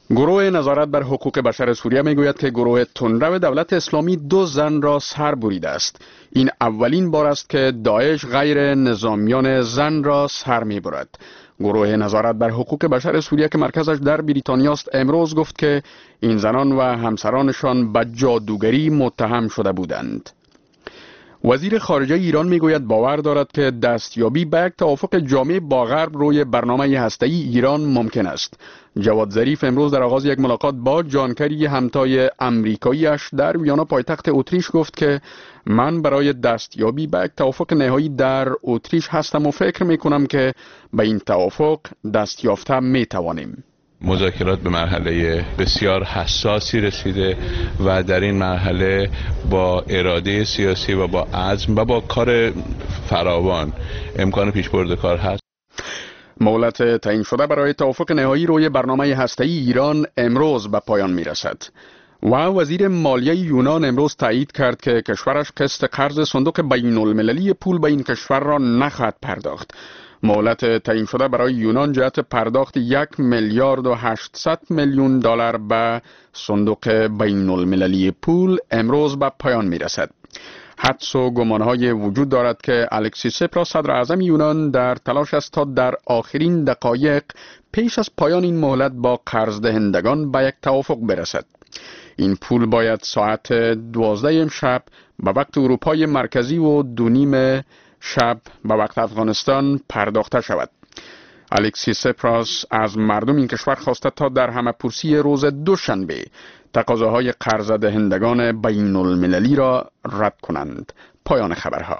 گروه نظارت بر حقوق بشر سوریه میگوید که گروه تندرو دولت اسلامی دو زن را سر بریده است. این اولین بار است که داعش غیر نظامیان زن را سر میبرد. گروه نظارت بر حقوق بشر سوریه که مرکزش در بریتانیا است امروز گفت که این زنان و همسرانشان به جادوگری متهم شده بودند. وزیر خارجه ایران میگوید باور دارد که دستیابی به یک توافق جامع با غرب روی برنامه هسته‌ای ایران ممکن است. جواد ظریف امروز در آغاز یک ملاقات با جانکری همتای امریکاییش در ویانا پایتخت اتریش گفت که من برای دستیابی به یک توافق نهایی در اتریش هستم و فکر میکنم که به این توافق دست یافته میتوانیم. مذاکرات به مرحله بسیار حساسی رسیده و در این مرحله با اراده سیاسی و با عزم و با کار فراوان امکان پیشبرد کار هست. مهلت تعیین شده برای توافق نهایی روی برنامه هسته‌ای ایران امروز به پایان میرسد و وزیر مالیه یونان امروز تایید کرد که کشورش قسط قرض صندوق بین المللی پول به این کشور را نخواهد پرداخت. مهلت تعیین شده برای یونان جهت پرداخت یک میلیارد و هشتصد میلیون دلار به صندوق بین المللی پول امروز به پایان می رسد. حدس و گمانهای وجود دارد که الکسیس سپراس صدر اعظم یونان در تلاش است تا در آخرین دقایق پیش از پایان این مهلت با قرض دهندگان به یک توافق برسد. این پول باید ساعت دوازده امشب به وقت اروپای مرکزی و دو نیم شب به وقت افغانستان پرداخته شود. الکسیس سپراس از مردم این کشور خواسته تا در همه پرسی روز دوشنبه تقاضاهای قرض دهندگان بین المللی را رد کنند. پایان خبرها.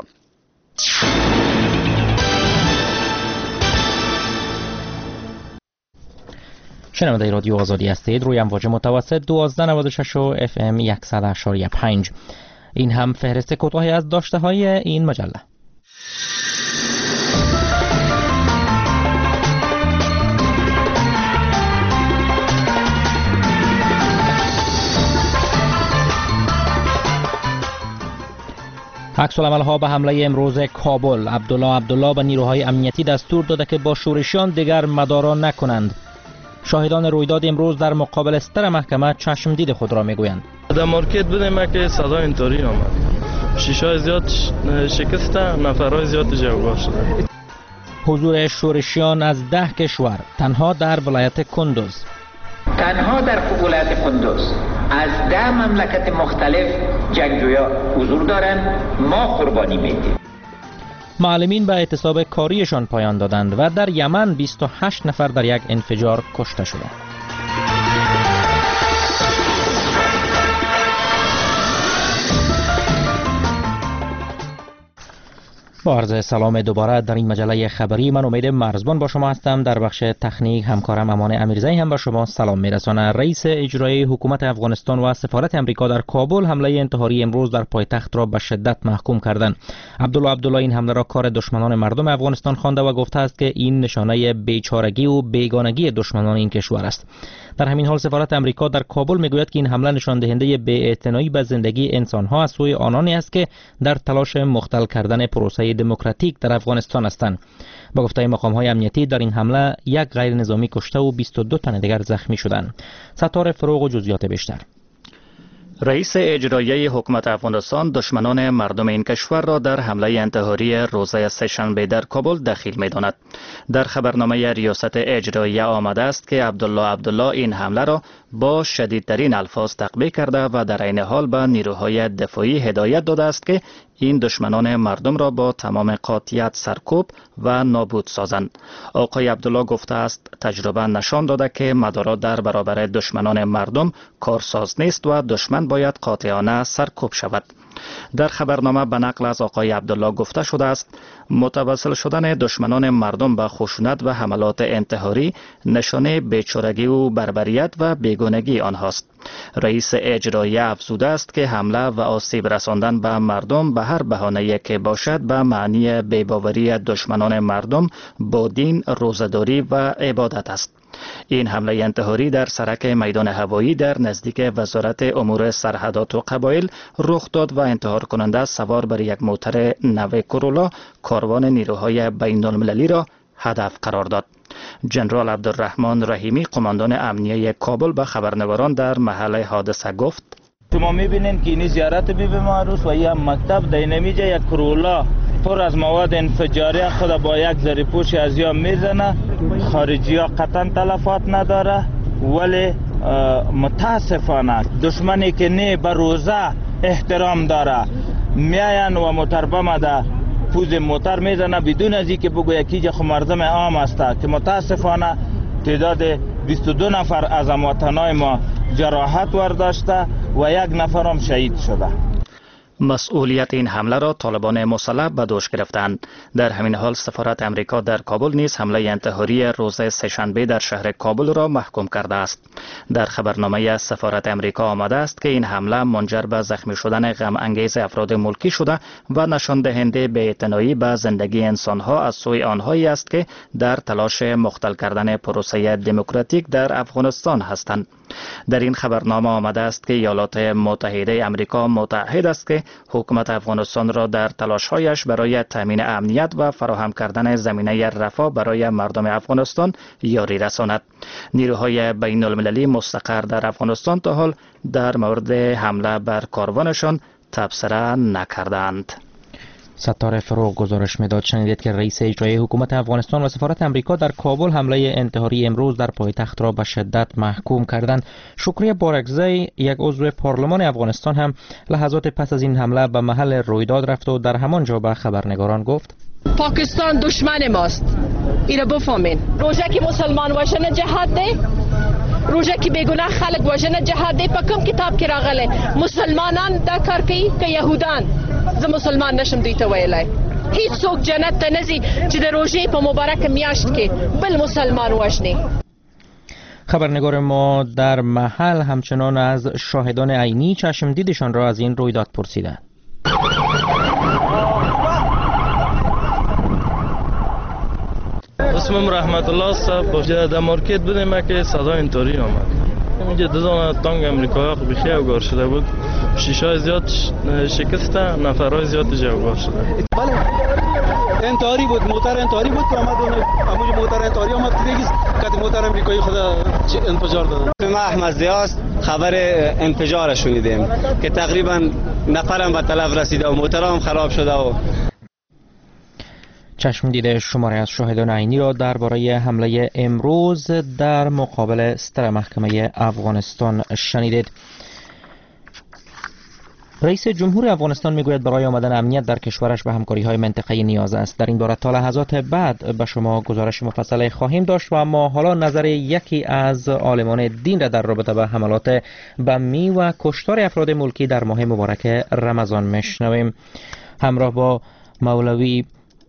شنونده رادیو آزادی هستید. روی امواج متوسط دوازده نود و شش و اف ام صد و پنج. این هم فهرست کوتاهی از داشته های این مجله. عکس‌العمل‌ها به حمله امروز کابل. عبدالله عبدالله به نیروهای امنیتی دستور داده که با شورشیان دیگر مدارا نکنند. شاهدان رویداد امروز در مقابل استر محکمه چشمدید خود را میگویند. در مارکت بودیم که صدا اینطوری آمد. شیشه‌های زیاد شکسته، نفرهای زیاد جوگاه شده. حضور شورشیان از ده کشور تنها در ولایت کندوز. تنها در ولایت کندوز از ده مملکت مختلف جنگجویا حضور دارند. ما قربانی میدیم. معلمین به اعتصاب کاریشان پایان دادند و در یمن بیست و هشت نفر در یک انفجار کشته شدند. با عرض سلام دوباره در این مجله خبری، من امید مرزبان با شما هستم. در بخش تکنیک همکارم امان امیرزایی هم با شما سلام میرسانه. رئیس اجرایی حکومت افغانستان و سفارت امریکا در کابل حمله انتحاری امروز در پایتخت را به شدت محکوم کردند. عبدالله عبدالله این حمله را کار دشمنان مردم افغانستان خوانده و گفته است که این نشانه بیچارگی و بیگانگی دشمنان این کشور است. در همین حال سفارت امریکا در کابل میگوید که این حمله نشان دهنده بی‌اعتنایی به زندگی انسان‌ها از سوی آنانی است که در تلاش مختل کردن پروسه دموکراتیک در افغانستان هستند. با گفته مقام‌های امنیتی در این حمله یک غیر نظامی کشته و بیست و دو تن دیگر زخمی شدند. ستاره فروغ و جزئیات بیشتر. رئیس اجرایی حکومت افغانستان دشمنان مردم این کشور را در حمله انتحاری روز سه‌شنبه در کابل دخیل می‌داند. در خبرنامه ریاست اجرایی آمده است که عبدالله عبدالله این حمله را با شدیدترین الفاظ تقبیح کرده و در عین حال به نیروهای دفاعی هدایت داده است که این دشمنان مردم را با تمام قاطعیت سرکوب و نابود سازند. آقای عبدالله گفته است تجربه نشان داده که مدارا در برابر دشمنان مردم کارساز نیست و دشمن باید قاطعانه سرکوب شود. در خبرنامه به نقل از آقای عبدالله گفته شده است متوسل شدن دشمنان مردم به خشونت و حملات انتحاری نشانه بیچارگی و بربریت و بیگانگی آنهاست. رئیس اجرایی افزوده است که حمله و آسیب رساندن به مردم به هر بهانه‌ای که باشد به معنی بی‌باوری دشمنان مردم با دین، روزه‌داری و عبادت است. این حمله انتحاری در سرک میدان هوایی در نزدیک وزارت امور سرحدات و قبایل رخ داد و انتحار کننده سوار بر یک موتر نو کرولا کاروان نیروهای بین المللی را هدف قرار داد. جنرال عبدالرحمن رحیمی قماندان امنیه کابل به خبرنگاران در محل حادثه گفت: شما میبینین که این زیارت بیبی معروس و یا مکتب در نمیجه یک کرولا پر از مواد انفجاری خود با یک زریپوش از یا میزنه. خارجی ها قطعا تلفات نداره، ولی متاسفانه دشمنی که نه به روزه احترام داره میاین و موتربم ده پوز موتر میزنه بدون از اینکه بگو یکی جا مردم عام است که متاسفانه تعداد بیست و دو نفر از هموطنان ما جراحت ورداشته و یک نفر هم شهید شده. مسئولیت این حمله را طالبان مسلح به دوش گرفتند. در همین حال سفارت امریکا در کابل نیز حمله انتحاری روز سه‌شنبه در شهر کابل را محکوم کرده است. در خبرنامه سفارت امریکا آمده است که این حمله منجر به زخمی شدن غم انگیز افراد ملکی شده و نشان دهنده بی‌اعتنایی به زندگی انسانها از سوی آنهایی است که در تلاش مختل کردن پروسه دموکراتیک در افغانستان هستند. در این خبرنامه آمده است که ایالات متحده امریکا متعهد است که حکومت افغانستان را در تلاش‌هایش برای تامین امنیت و فراهم کردن زمینه رفاه برای مردم افغانستان یاری رساند. نیروهای بین المللی مستقر در افغانستان تا حال در مورد حمله بر کاروانشان تبصره نکردند. ستاره فروغ گزارش میداد. شنیدید که رئیس اجرایی حکومت افغانستان و سفارت امریکا در کابل حمله انتحاری امروز در پایتخت را به شدت محکوم کردند. شکریه بارکزی، یک عضو پارلمان افغانستان، هم لحظات پس از این حمله به محل رویداد رفت و در همان جا به خبرنگاران گفت: پاکستان دشمن ماست، اینا بفهمین. روزه که مسلمان وشنه جهاد ده، روزه که بیگناه خلق وشنه جهاد ده. په کوم کتاب کې راغله مسلمانان دا کار کوي که یهودان؟ زه مسلمان نشم دوی ته ویلای. هیڅ څوک جنت ته نځي چې د روزې په مبارک میاشت کې بل مسلمان وشني. خبرنگار ما در محل همچنان از شاهدان عینی چشم دیدشان را از این رویداد پرسیدند. اسمم رحمت الله صاحب، در مارکت بودیم که صدا اینطوری آمد. اینجا دو تا تانک امریکایی خو بخی اوگار شده بود، شیشه زیاد شکسته، نفرهای زیاد جوگار شده. بله انتحاری بود، موتر انتحاری بود که آمد اون موتر انتحاری آمد که دیگه که موتر امریکایی خود انفجار داد. ما احمد ضیاست خبر انفجار شنیدیم که تقریبا نفرم به تلف رسیده و موتر هم خراب شده و چشم دیده شماره از شاهدان عینی را درباره حمله امروز در مقابل ستر محکمه افغانستان شنیدید. رئیس جمهور افغانستان میگوید برای آمدن امنیت در کشورش به همکاری‌های منطقه‌ای نیاز است. در این باره تا لحظات بعد به شما گزارش مفصل خواهیم داشت و اما حالا نظر یکی از عالمان دین را در رابطه با حملات بمی و کشتار افراد ملکی در ماه مبارک رمضان میشنویم. همراه با مولوی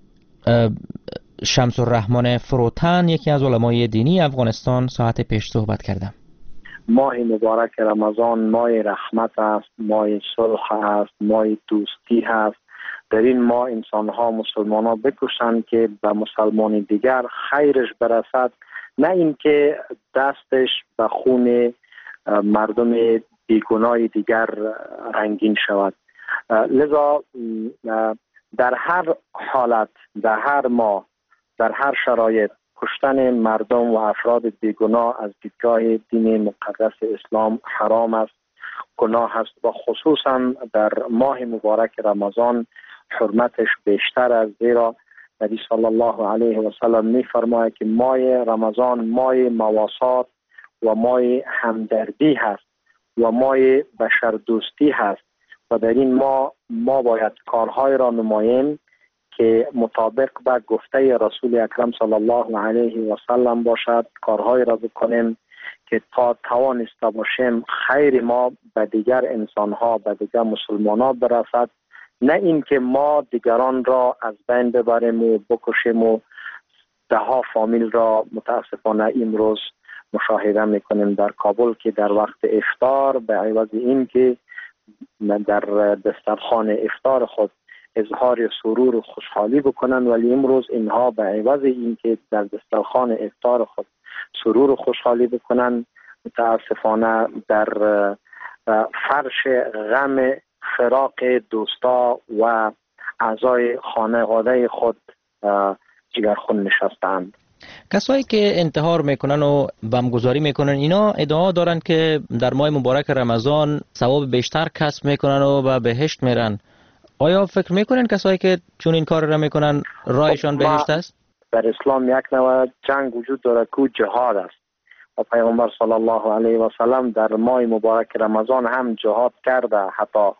شمس الرحمن فروتن، یکی از علمای دینی افغانستان، ساعت پیش صحبت کردم. ماه مبارک رمضان ماه رحمت است، ماه صلح است، ماه دوستی است. در این ماه انسان ها مسلمان ها بکوشند که به مسلمان دیگر خیرش برسد، نه اینکه دستش به خون مردم بیگناه دیگر رنگین شود. لذا در هر حالت، در هر ماه، در هر شرایط کشتن مردم و افراد بیگناه از دیدگاه دین مقدس اسلام حرام است، گناه است و خصوصا در ماه مبارک رمضان حرمتش بیشتر است، زیرا نبی صلی الله علیه و سلم می فرماید که ماه رمضان ماه مواسات و ماه همدردی هست و ماه بشردوستی هست و در این ماه ما باید کارهای را نماییم که مطابق به گفته رسول اکرم صلی الله علیه و سلم باشد، کارهای را بکنیم که تا توانسته باشیم خیر ما به دیگر انسانها، به دیگر مسلمانان برسد، نه اینکه ما دیگران را از بین ببریم و بکشیم و ده ها فامیل را متاسفانه امروز مشاهده میکنیم در کابل که در وقت افطار به عوض این که در دسترخوان افطار خود اظهار سرور و خوشحالی بکنن، ولی امروز اینها به عوض این که در دسترخوان افطار خود سرور و خوشحالی بکنن، متاسفانه در فرش غم فراق دوستا و اعضای خانواده خود جگرخون نشستند. کسایی که انتحار میکنن و بمگذاری میکنن اینا ادعا دارن که در ماه مبارک رمضان ثواب بیشتر کسب میکنن و به بهشت میرن. آیا فکر میکنن کسایی که چون این کار را میکنن راهشان بهشت است؟ در اسلام یک نوع جنگ وجود داره که جهاد است و پیغمبر صلی الله علیه و سلم در ماه مبارک رمضان هم جهاد کرده. حتی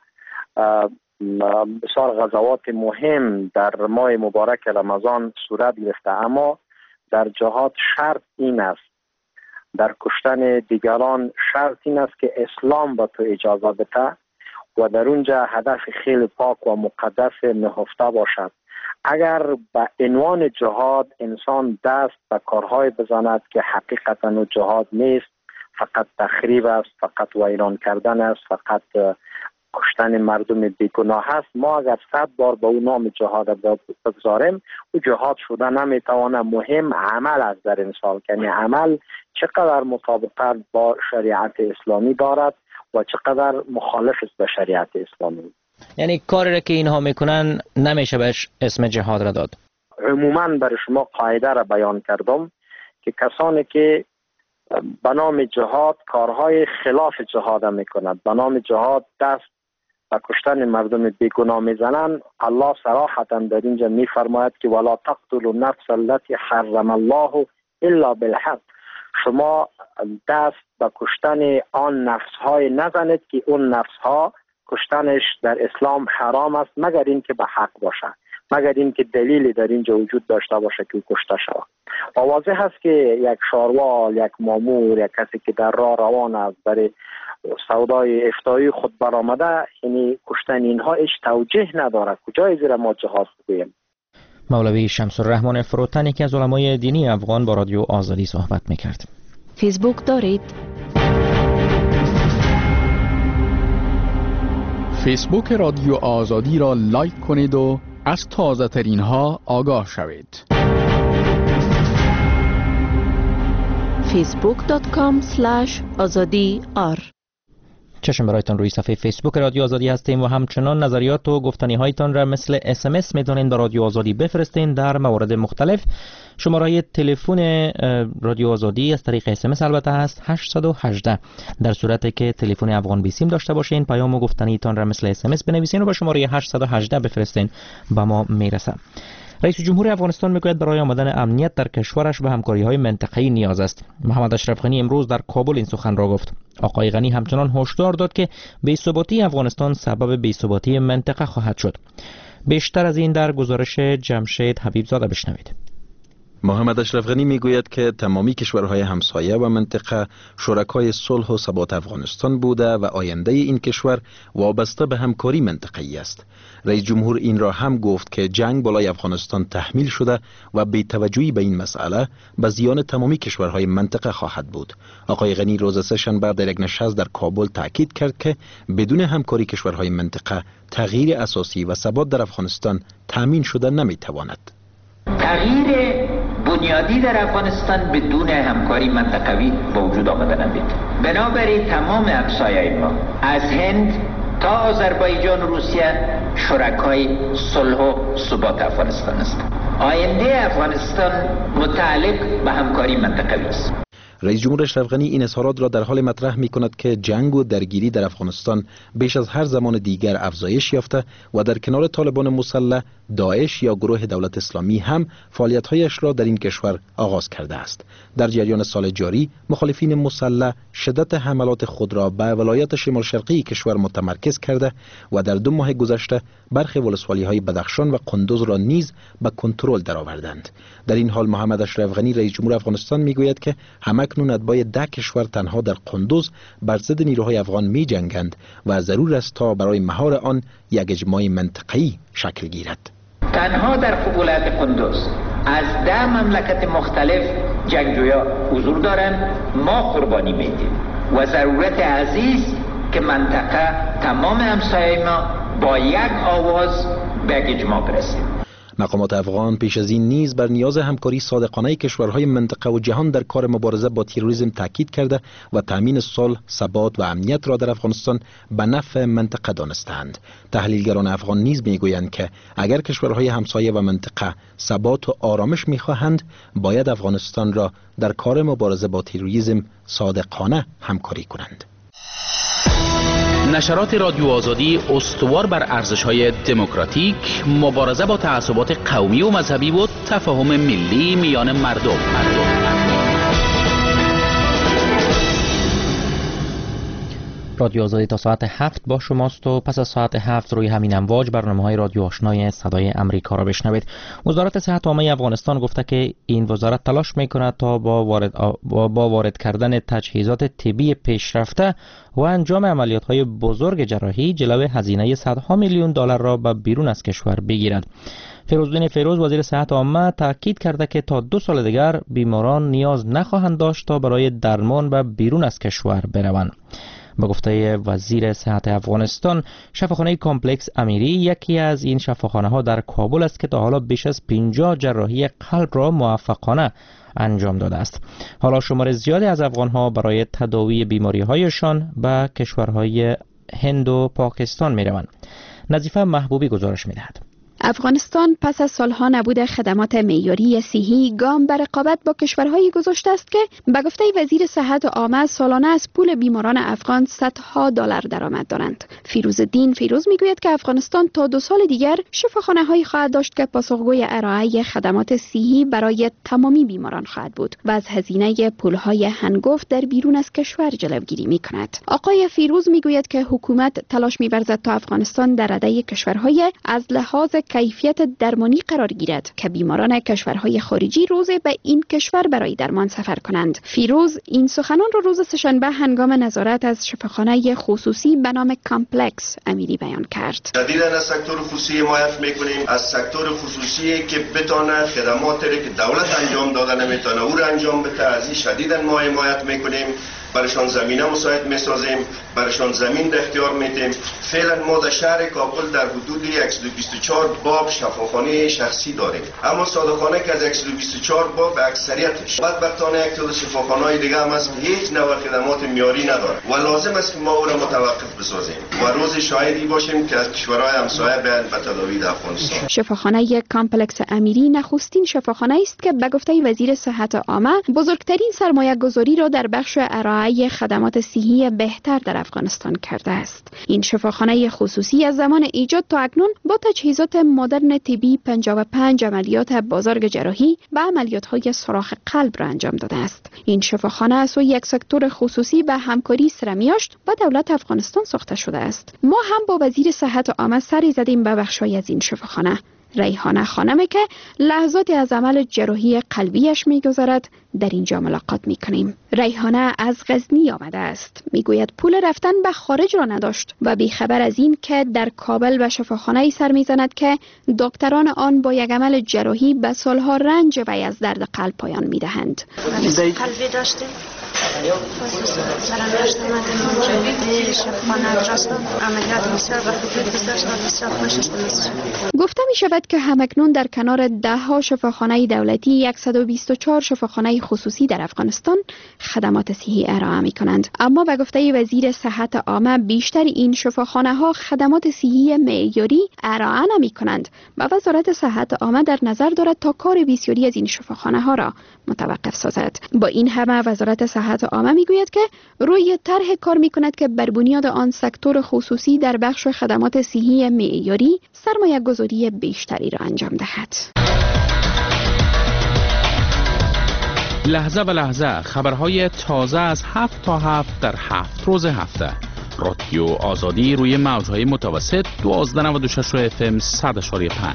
بسیار غزوات مهم در ماه مبارک رمضان صورت گرفته، اما در جهاد شرط این است، در کشتن دیگران شرط این است که اسلام به تو اجازه بده و در اونجا هدف خیلی پاک و مقدس نهفته باشد. اگر به عنوان جهاد انسان دست به کارهای بزند که حقیقتا جهاد نیست، فقط تخریب است، فقط ویران کردن است، فقط کشتن مردم بیگناه است، ما اگر صد بار به اون نام جهاد بگذاریم او جهاد شده نمیتوانه. مهم عمل است در انسان، یعنی عمل چقدر مطابقت با شریعت اسلامی دارد و چقدر مخالف است به شریعت اسلامی. یعنی کاری را که اینها میکنن نمیشه بهش اسم جهاد را داد. عموما برای شما قاعده را بیان کردم که کسانی که به نام جهاد کارهای خلاف جهاد میکنند، به نام جهاد دست و کشتن مردم بیگناه میزنند، الله صراحتا در اینجا میفرماید که ولا تقتلوا النفس التي حرم الله الا بالحق. شما دست به کشتن آن نفس‌های نزنید که اون نفس‌ها کشتنش در اسلام حرام است مگر اینکه به حق باشه، مگر اینکه دلیلی در اینجا وجود داشته باشه که کشته شود. و واضح است که یک شاروال، یک مامور، یک کسی که در راه روان است برای سودای افتایی خود برآمده، یعنی کشتن اینها هیچ توجیه نداره. کجای زیر ما جهاد بگوییم؟ مولوی شمس الرحمن فروتن یکی از علمای دینی افغان با رادیو آزادی صحبت میکرد. فیسبوک دارید؟ فیسبوک رادیو آزادی را لایک کنید و از تازه ترین ها آگاه شوید. فیسبوک دات کام اسلش آزادی آر. چشم برایتان روی صفحه فیسبوک رادیو آزادی هستیم و همچنان نظریات و گفتنی هایتان را مثل اس ام اس میتونین به رادیو آزادی بفرستین در موارد مختلف. شماره تلفن رادیو آزادی از طریق اس ام اس البته هست هشت یک هشت. در صورتی که تلفن افغان بیسیم داشته باشین پیام و گفتنیتان را مثل اس ام اس بنویسین و به شماره هشت یک هشت بفرستین، به ما میرسه. رئیس جمهور افغانستان میگوید برای آمدن امنیت در کشورش به همکاری‌های منطقه‌ای نیاز است. محمد اشرف غنی امروز در کابل این سخن را گفت. آقای غنی همچنان هشدار داد که بی‌ثباتی افغانستان سبب بی‌ثباتی منطقه خواهد شد. بیشتر از این در گزارش جمشید حبیبزاده بشنوید. محمد اشرف غنی میگوید که تمامی کشورهای همسایه و منطقه شرکای صلح و ثبات افغانستان بوده و آینده این کشور وابسته به همکاری منطقه‌ای است. رئیس جمهور این را هم گفت که جنگ بالای افغانستان تحمیل شده و بی‌توجهی به این مسئله به زیان تمامی کشورهای منطقه خواهد بود. آقای غنی روز سه‌شنبه در یک نشست در کابل تاکید کرد که بدون همکاری کشورهای منطقه تغییر اساسی و ثبات در افغانستان تامین شده نمیتواند. تغییر بنیادی در افغانستان بدون همکاری منطقوی به وجود آمده نمید. بنابراین تمام همسایه‌های ما از هند تا آذربایجان و روسیه شرکای صلح و ثبات افغانستان است. آینده افغانستان متعلق به همکاری منطقوی است. رئیس جمهور اشرف غنی این اظهارات را در حال مطرح می کند که جنگ و درگیری در افغانستان بیش از هر زمان دیگر افزایش یافته و در کنار طالبان مسلح، داعش یا گروه دولت اسلامی هم فعالیت‌هایش را در این کشور آغاز کرده است. در جریان سال جاری مخالفین مسلح شدت حملات خود را به ولایت شمال شرقی کشور متمرکز کرده و در دو ماه گذشته برخی ولسوالی‌های بدخشان و قندوز را نیز به کنترل درآوردند. در این حال محمد اشرف غنی رئیس جمهور افغانستان میگوید که همکنون اتباع ده کشور تنها در قندوز بر ضد نیروهای افغان می جنگند و ضرور است تا برای مهار آن یک اجماع منطقه‌ای شکل گیرد. تنها در ولایت قندوز از ده مملکت مختلف جنگجویا حضور دارند. ما قربانی میدیم و ضرورت عزیز که منطقه تمام همسایه ما با یک آواز به اجماع برسیم. مقامات افغان پیش از این نیز بر نیاز همکاری صادقانه کشورهای منطقه و جهان در کار مبارزه با تروریسم تاکید کرده و تامین صلح، ثبات و امنیت را در افغانستان به نفع منطقه دانستند. تحلیلگران افغان نیز میگویند که اگر کشورهای همسایه و منطقه ثبات و آرامش میخواهند، باید افغانستان را در کار مبارزه با تروریسم صادقانه همکاری کنند. نشرات رادیو آزادی استوار بر ارزش‌های دموکراتیک، مبارزه با تعصبات قومی و مذهبی و تفاهم ملی میان مردم. مردم. رادیو آزادی تا ساعت هفت با شماست و پس از ساعت هفت روی همین امواج برنامه‌های رادیو آشنای صدای امریکا را بشنوید. وزارت صحت عامه افغانستان گفته که این وزارت تلاش می‌کند تا با وارد با وارد کردن تجهیزات طبی پیشرفته و انجام عملیات‌های بزرگ جراحی جلوی هزینه صدها میلیون دلار را به بیرون از کشور بگیرد. فیروزدین فیروز وزیر صحت عامه تاکید کرده که تا دو سال دیگر بیماران نیاز نخواهند داشت تا برای درمان به بیرون از کشور بروند. به گفته وزیر صحت افغانستان، شفاخانه کامپلکس امیری یکی از این شفاخانه ها در کابل است که تا حالا بیش از پنجاه جراحی قلب را موفقانه انجام داده است. حالا شمار زیادی از افغان ها برای تداوی بیماری هایشان به کشورهای هند و پاکستان می روند. نظیفه محبوبی گزارش می دهد. افغانستان پس از سالها نبود خدمات معیاری صحی گام بر رقابت با کشورهایی گذاشته است که به گفته وزیر صحت عامه سالانه از پول بیماران افغان صدها دلار درآمد دارند. فیروزالدین فیروز میگوید که افغانستان تا دو سال دیگر شفاخانه‌هایی خواهد داشت که پاسخگوی ارائه خدمات صحی برای تمامی بیماران خواهد بود و از هزینه پولهای هنگفت در بیرون از کشور جلوگیری میکند. آقای فیروز میگوید که حکومت تلاش می‌ورزد تا افغانستان در رده کشورهای از لحاظ کیفیت درمانی قرار گیرد که بیماران کشورهای خارجی روزه به این کشور برای درمان سفر کنند. فیروز این سخنان را روز سه‌شنبه هنگام نظارت از شفاخانه خصوصی به نام کامپلکس امیری بیان کرد. جدیداً از سکتور خصوصی حمایت میکنیم، از سکتور خصوصی که بتونه خدماتی که دولت انجام داده نمیتونه او را انجام بده، از این شدیداً ما حمایت میکنیم. برشان زمینه مساعد میسازیم، برشان زمین در اختیار میدیم. فعلا ما در شهر کابل در حدود صد و بیست و چهار باب شفاخانه شخصی داریم، اما صادقانه که از صد و بیست و چهار باب به اکثریتش بدبختانه یک تعداد شفاخانه‌های دیگه هم هست که هیچ نوع خدمات معیاری نداره و لازم است که ما او را متوقف بسازیم و روز شاهدی باشیم که از کشورهای همسایه بیان به تداوی در افغانستان. شفاخانه کامپلکس امیری نخستین شفاخانه است که به گفته وزیر صحت عامه بزرگترین سرمایه گذاری را در بخش ارائه خدمات صحی بهتر در افغانستان کرده است. این شفاخانه خصوصی از زمان ایجاد تا اکنون با تجهیزات مدرن طبی پنجاه و پنج عملیات بزرگ جراحی و عملیات‌های سوراخ قلب را انجام داده است. این شفاخانه از سوی یک سکتور خصوصی به همکاری سرمیاشت با دولت افغانستان ساخته شده است. ما هم با وزیر صحت عامه سری زدیم به بخشای از این شفاخانه. ریحانه خانمی که لحظاتی از عمل جراحی قلبیش می‌گذرد در اینجا ملاقات می‌کنیم. ریحانه از غزنی آمده است. میگوید پول رفتن به خارج را نداشت و بیخبر از این که در کابل به شفاخانه‌ای سر می‌زند که دکتران آن با یک عمل جراحی به سالها رنج وی از درد قلب پایان می‌دهند. قلبی داشتیم. گفته می شود که همکنون در کنار ده ها شفاخانه دولتی صد و بیست و چهار شفاخانه خصوصی در افغانستان خدمات صحی ارائه می کنند، اما به گفته وزیر صحت عامه بیشتر این شفاخانه ها خدمات صحی معیاری ارائه نمی کنند و وزارت صحت عامه در نظر دارد تا کار بسیاری از این شفاخانه ها را متوقف سازد. با این همه وزارت صحت عامه میگوید که روی طرح کار میکند که بر بنیاد آن سکتور خصوصی در بخش خدمات صحی معیاری سرمایه گذاری بیشتری را انجام دهد. لحظه به لحظه خبرهای تازه از هفت تا هفت در هفت روز هفته. رادیو آزادی روی موجهای متوسط دوازده نود و شش اف ام صد و پنج.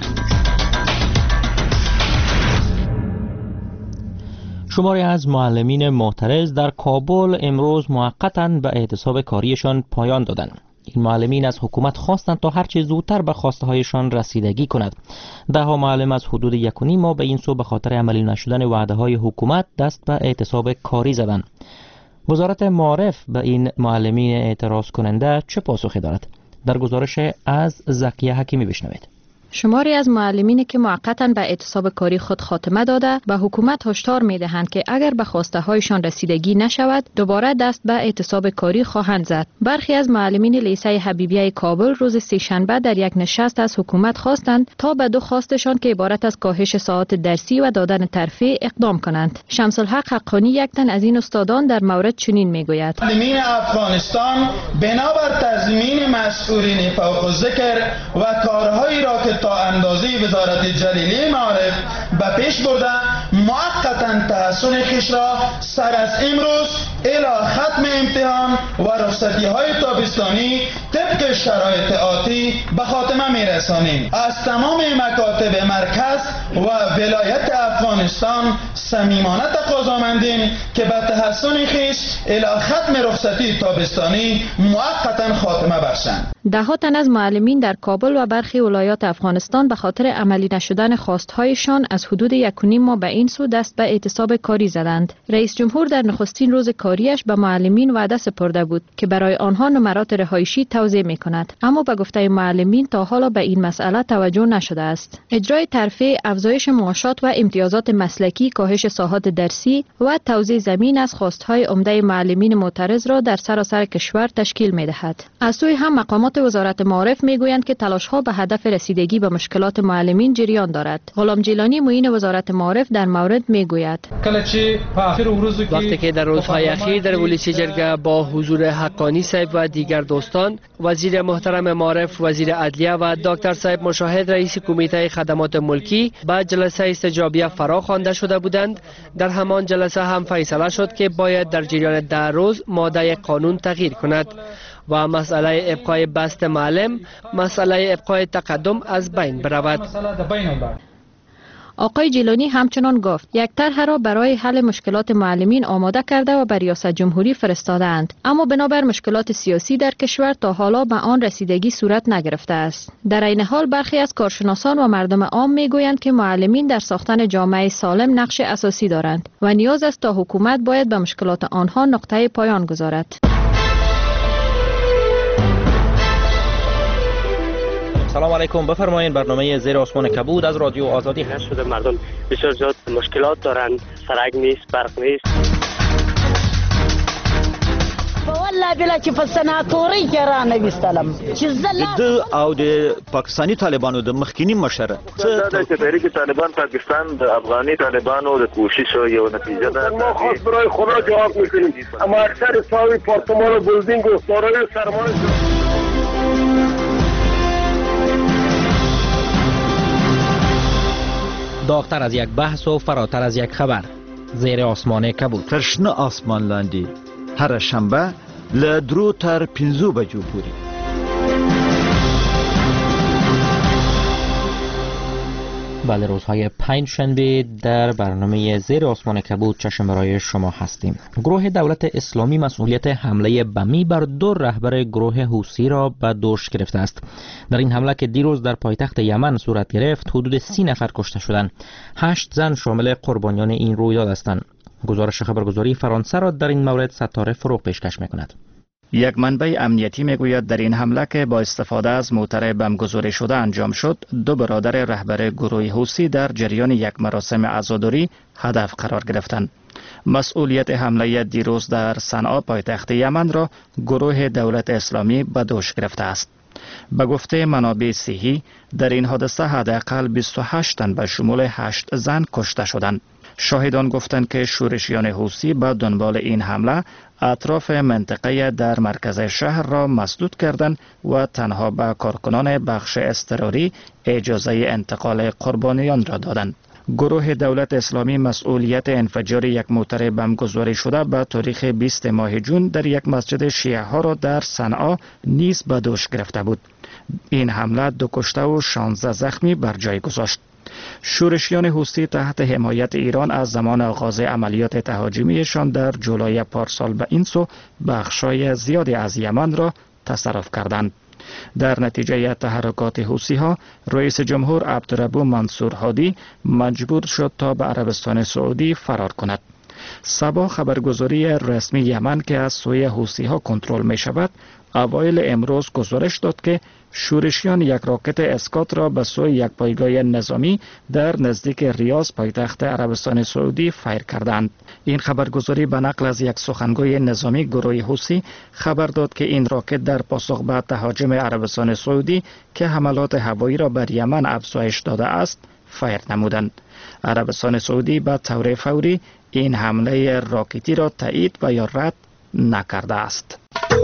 شماری از معلمین معترض در کابل امروز موقتاً به اعتصاب کاریشان پایان دادند. این معلمین از حکومت خواستند تا هرچه زودتر به خواسته هایشان رسیدگی کند. ده ها معلم از حدود یک و نیم ماه به این سو به خاطر عملی نشدن وعده های حکومت دست به اعتصاب کاری زدند. وزارت معارف به این معلمین اعتراض کننده چه پاسخی دارد؟ در گزارش از زکیه حکیمی بشنوید. شماری از معلمین که موقتا به اعتصاب کاری خود خاتمه داده به حکومت هشدار می‌دهند که اگر به خواسته هایشان رسیدگی نشود دوباره دست به اعتصاب کاری خواهند زد. برخی از معلمین لیسه حبیبیه کابل روز سه‌شنبه در یک نشست از حکومت خواستند تا به دو خواستشان که عبارت از کاهش ساعات درسی و دادن ترفیع اقدام کنند. شمس الحق حقانی یک تن از این استادان در مورد چنین میگوید: معلمین افغانستان بنابر تضمین مسئولین فوق الذکر و کارهایی را که تا اندازه وزارت جلیلی معارف به پیش برده موقتا تحسن خویش را سر از امروز الی ختم امتحان و رخصتی های تابستانی طبق شرایط آتی به خاتمه میرسانیم. از تمام مکاتب مرکز و ولایت افغانستان صمیمانه تقاضا مندیم که به تحسن خویش الی ختم رخصتی تابستانی موقتا خاتمه بخشند. ده ها تن از معلمین در کابل و برخی ولایات افغانستان به خاطر عملی نشدن خواستهایشان از حدود یک و نیم ماه به این سو دست به اعتصاب کاری زدند. رئیس جمهور در نخستین روز کاریش به معلمین وعده سپرده بود که برای آنها نمرات رهایشی توزیع می‌کند، اما به گفته معلمین تا حالا به این مسئله توجه نشده است. اجرای ترفیع، افزایش معاشات و امتیازات مسلکی، کاهش ساعات درسی و توزیع زمین از خواستهای عمده معلمین معترض را در سراسر کشور تشکیل می‌دهد. از سوی هم مقامات وزارت معارف میگویند که تلاش‌ها به هدف رسیدگی به مشکلات معلمین جریان دارد. غلام جیلانی معین وزارت معارف در مورد میگوید: وقتی که در روزهای اخیر در ولسی جرگه با حضور حقانی صاحب و دیگر دوستان، وزیر محترم معارف، وزیر عدلیه و دکتر صاحب مشاهد رئیس کمیته خدمات ملکی به جلسه استجابیه فرا خوانده شده بودند، در همان جلسه هم فیصله شد که باید در جریان ده روز ماده قانون تغییر کند و مسئله ابقای بست معلم، مسئله ابقای تقدم از بین برود. آقای جیلانی همچنان گفت یک طرح را برای حل مشکلات معلمین آماده کرده و به ریاست جمهوری فرستادند، اما بنابر مشکلات سیاسی در کشور تا حالا به آن رسیدگی صورت نگرفته است. در این حال برخی از کارشناسان و مردم عام میگویند که معلمین در ساختن جامعه سالم نقش اساسی دارند و نیاز است تا حکومت باید به مشکلات آنها نقطه پایان گذارد. سلام علیکم، بفرمایید. برنامه زیر آسمان کبود از رادیو آزادی هست. شده مردم بسیار زیاد مشکلات دارند، سرک نیست، برق نیست. والله بلا چې په سناتوري کې را نویستلم چې زله د او د پاکستانی طالبانو د مخکینی مشر د تحریک طالبان پاکستان د افغاني طالبانو د کوشش یو نتیجه ده. ما خاص برای خدا جواب میکنیم، اما اکثر ساوی پارتمان و بلدینگ و دارای سرمایه داغتر از یک بحث و فراتر از یک خبر. زیر آسمان کبود. ترشنه آسمان لاندی هر شنبه له درو تر پنځو بجو پورې. بله، روزهای پنج شنبه در برنامه زیر آسمان کبود چشم برای شما هستیم. گروه دولت اسلامی مسئولیت حمله بمی بر دو رهبر گروه حوثی را به دوش گرفته است. در این حمله که دیروز در پایتخت یمن صورت گرفت حدود سی نفر کشته شدند. هشت زن شامل قربانیان این رویداد هستند. گزارش خبرگزاری فرانسه را در این مورد ستاره فروغ پیشکش می‌کند. یک منبع امنیتی میگوید در این حمله که با استفاده از موتر بمبگذاری شده انجام شد، دو برادر رهبر گروه حوثی در جریان یک مراسم عزاداری هدف قرار گرفتند. مسئولیت حمله دیروز در صنعا پایتخت یمن را گروه دولت اسلامی به دوش گرفته است. به گفته منابع صحی در این حادثه حداقل بیست و هشت تن به شمول هشت زن کشته شدند. شاهدان گفتند که شورشیان حوثی به دنبال این حمله اطراف منطقه در مرکز شهر را مسدود کردند و تنها به کارکنان بخش اضطراری اجازه انتقال قربانیان را دادند. گروه دولت اسلامی مسئولیت انفجار یک موتر بمبگذاری شده به تاریخ بیست ماه جون در یک مسجد شیعه ها را در صنعا نیز به دوش گرفته بود. این حمله دو کشته و شانزده زخمی بر جای گذاشت. شورشیان حوثی تحت حمایت ایران از زمان آغاز عملیات تهاجمیشان در جولای پارسال به این سو بخشای زیادی از یمن را تصرف کردند. در نتیجه تحرکات حوثی ها رئیس جمهور عبدالربو منصور هادی مجبور شد تا به عربستان سعودی فرار کند. سبا خبرگزاری رسمی یمن که از سوی حوثی ها کنترل می شود اوایل امروز گزارش داد که شورشیان یک راکت اسکات را به سوی یک پایگاه نظامی در نزدیک ریاض پایتخت عربستان سعودی فیر کردند. این خبرگزاری به نقل از یک سخنگوی نظامی گروه حوثی خبر داد که این راکت در پاسخ به تهاجم عربستان سعودی که حملات هوایی را بر یمن افزایش داده است فیر نمودند. عربستان سعودی به طور فوری این حمله راکتی را تایید و یا رد نکرده است.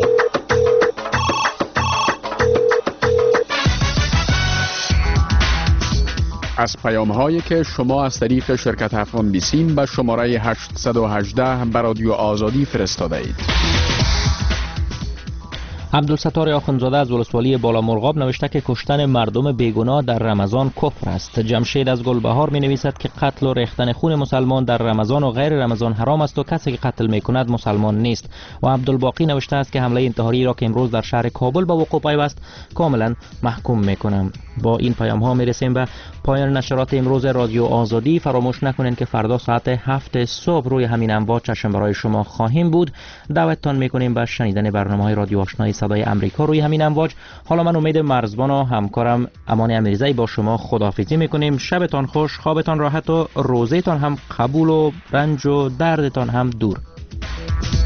از پیام هایی که شما از طریق شرکت افغان بیسیم به شماره هشتصد و هجده به رادیو آزادی فرستاده اید. عبدالستار آخوندزاده از ولسوالی بالا مرغاب نوشته که کشتن مردم بیگناه در رمضان کفر است. جمشید از گلبهار می نویسد که قتل و ریختن خون مسلمان در رمضان و غیر رمضان حرام است و کسی که قتل می کند مسلمان نیست. و عبدالباقی نوشته است که حمله انتحاری را که امروز در شهر کابل به وقوع پیوست کاملا محکوم می کنم. با این پیام ها می رسیم به پایان نشرات امروز رادیو آزادی. فراموش نکنید که فردا ساعت هفت صبح روی همین امواج چشم برای شما خواهیم بود. دعوتتان می کنیم به شنیدن برنامه‌های رادیو آشنای صدای امریکا روی همین امواج. حالا من امید مرزبان و همکارم امان امیرزایی با شما خداحافظی میکنیم. شبتان خوش، خوابتان راحت و روزتان هم قبول و رنج و دردتان هم دور.